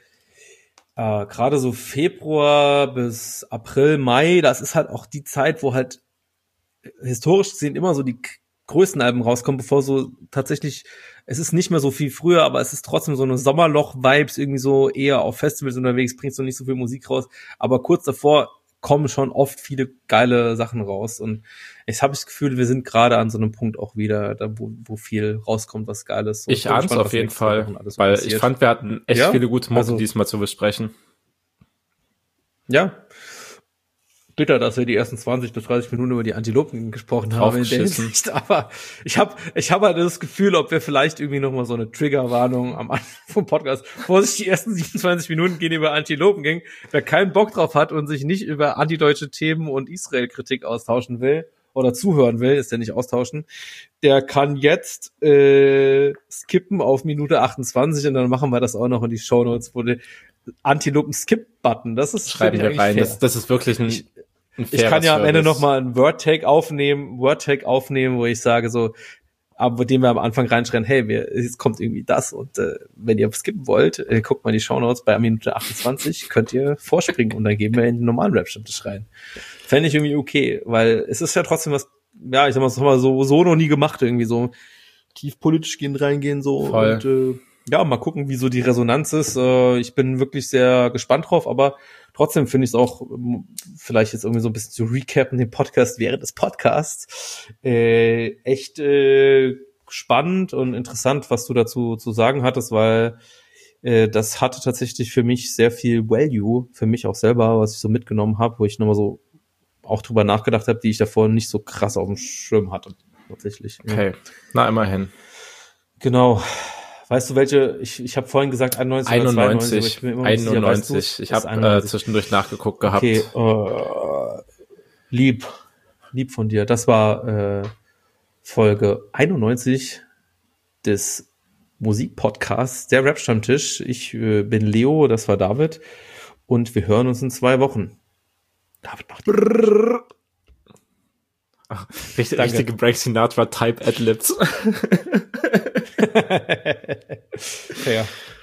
gerade so Februar bis April, Mai, das ist halt auch die Zeit, wo halt historisch gesehen immer so die größten Alben rauskommen, bevor so tatsächlich, es ist nicht mehr so viel früher, aber es ist trotzdem so eine Sommerloch-Vibes, irgendwie so eher auf Festivals unterwegs, bringst du nicht so viel Musik raus, aber kurz davor kommen schon oft viele geile Sachen raus. Und ich habe das Gefühl, wir sind gerade an so einem Punkt auch wieder, da wo viel rauskommt, was geil ist. Ich ahne es auf jeden Fall, weil ich fand, wir hatten echt viele gute Mucke diesmal zu besprechen. Ja. Bitter, dass wir die ersten 20 bis 30 Minuten über die Antilopen gesprochen haben in der Hinsicht, aber ich hab halt das Gefühl, ob wir vielleicht irgendwie nochmal so eine Triggerwarnung am Anfang vom Podcast, wo sich die ersten 27 Minuten über Antilopen ging, wer keinen Bock drauf hat und sich nicht über antideutsche Themen und Israel-Kritik austauschen will oder zuhören will, ist der nicht austauschen, der kann jetzt skippen auf Minute 28 und dann machen wir das auch noch in die Shownotes, wo der Antilopen-Skip-Button, das ist schreiben wir rein, das ist wirklich ein ich kann ja am Ende nochmal ein Word-Take aufnehmen, wo ich sage so, aber dem wir am Anfang reinschreien, hey, jetzt kommt irgendwie das und wenn ihr skippen wollt, guckt mal die Shownotes bei Minute 28, könnt ihr vorspringen und dann gehen wir in den normalen Rap-Stammtisch rein. Fände ich irgendwie okay, weil es ist ja trotzdem was, ja, ich sag mal, das haben wir so noch nie gemacht, irgendwie so tief politisch reingehen so. Voll. Und ja, mal gucken, wie so die Resonanz ist. Ich bin wirklich sehr gespannt drauf, aber trotzdem finde ich es auch, vielleicht jetzt irgendwie so ein bisschen zu recappen, den Podcast während des Podcasts, echt spannend und interessant, was du dazu zu sagen hattest, weil das hatte tatsächlich für mich sehr viel Value, für mich auch selber, was ich so mitgenommen habe, wo ich nochmal so auch drüber nachgedacht habe, die ich davor nicht so krass auf dem Schirm hatte, tatsächlich. Okay, na immerhin. Genau. Weißt du, welche, ich habe vorhin gesagt 91 oder 92, aber ich bin immer 91. Sicher, ich habe zwischendurch nachgeguckt gehabt. Okay, lieb von dir. Das war Folge 91 des Musikpodcasts, der Rap-Stammtisch. Ich bin Leo, das war David und wir hören uns in 2 Wochen. David macht Ach, richtige Frank Sinatra-Type Adlibs. Fair.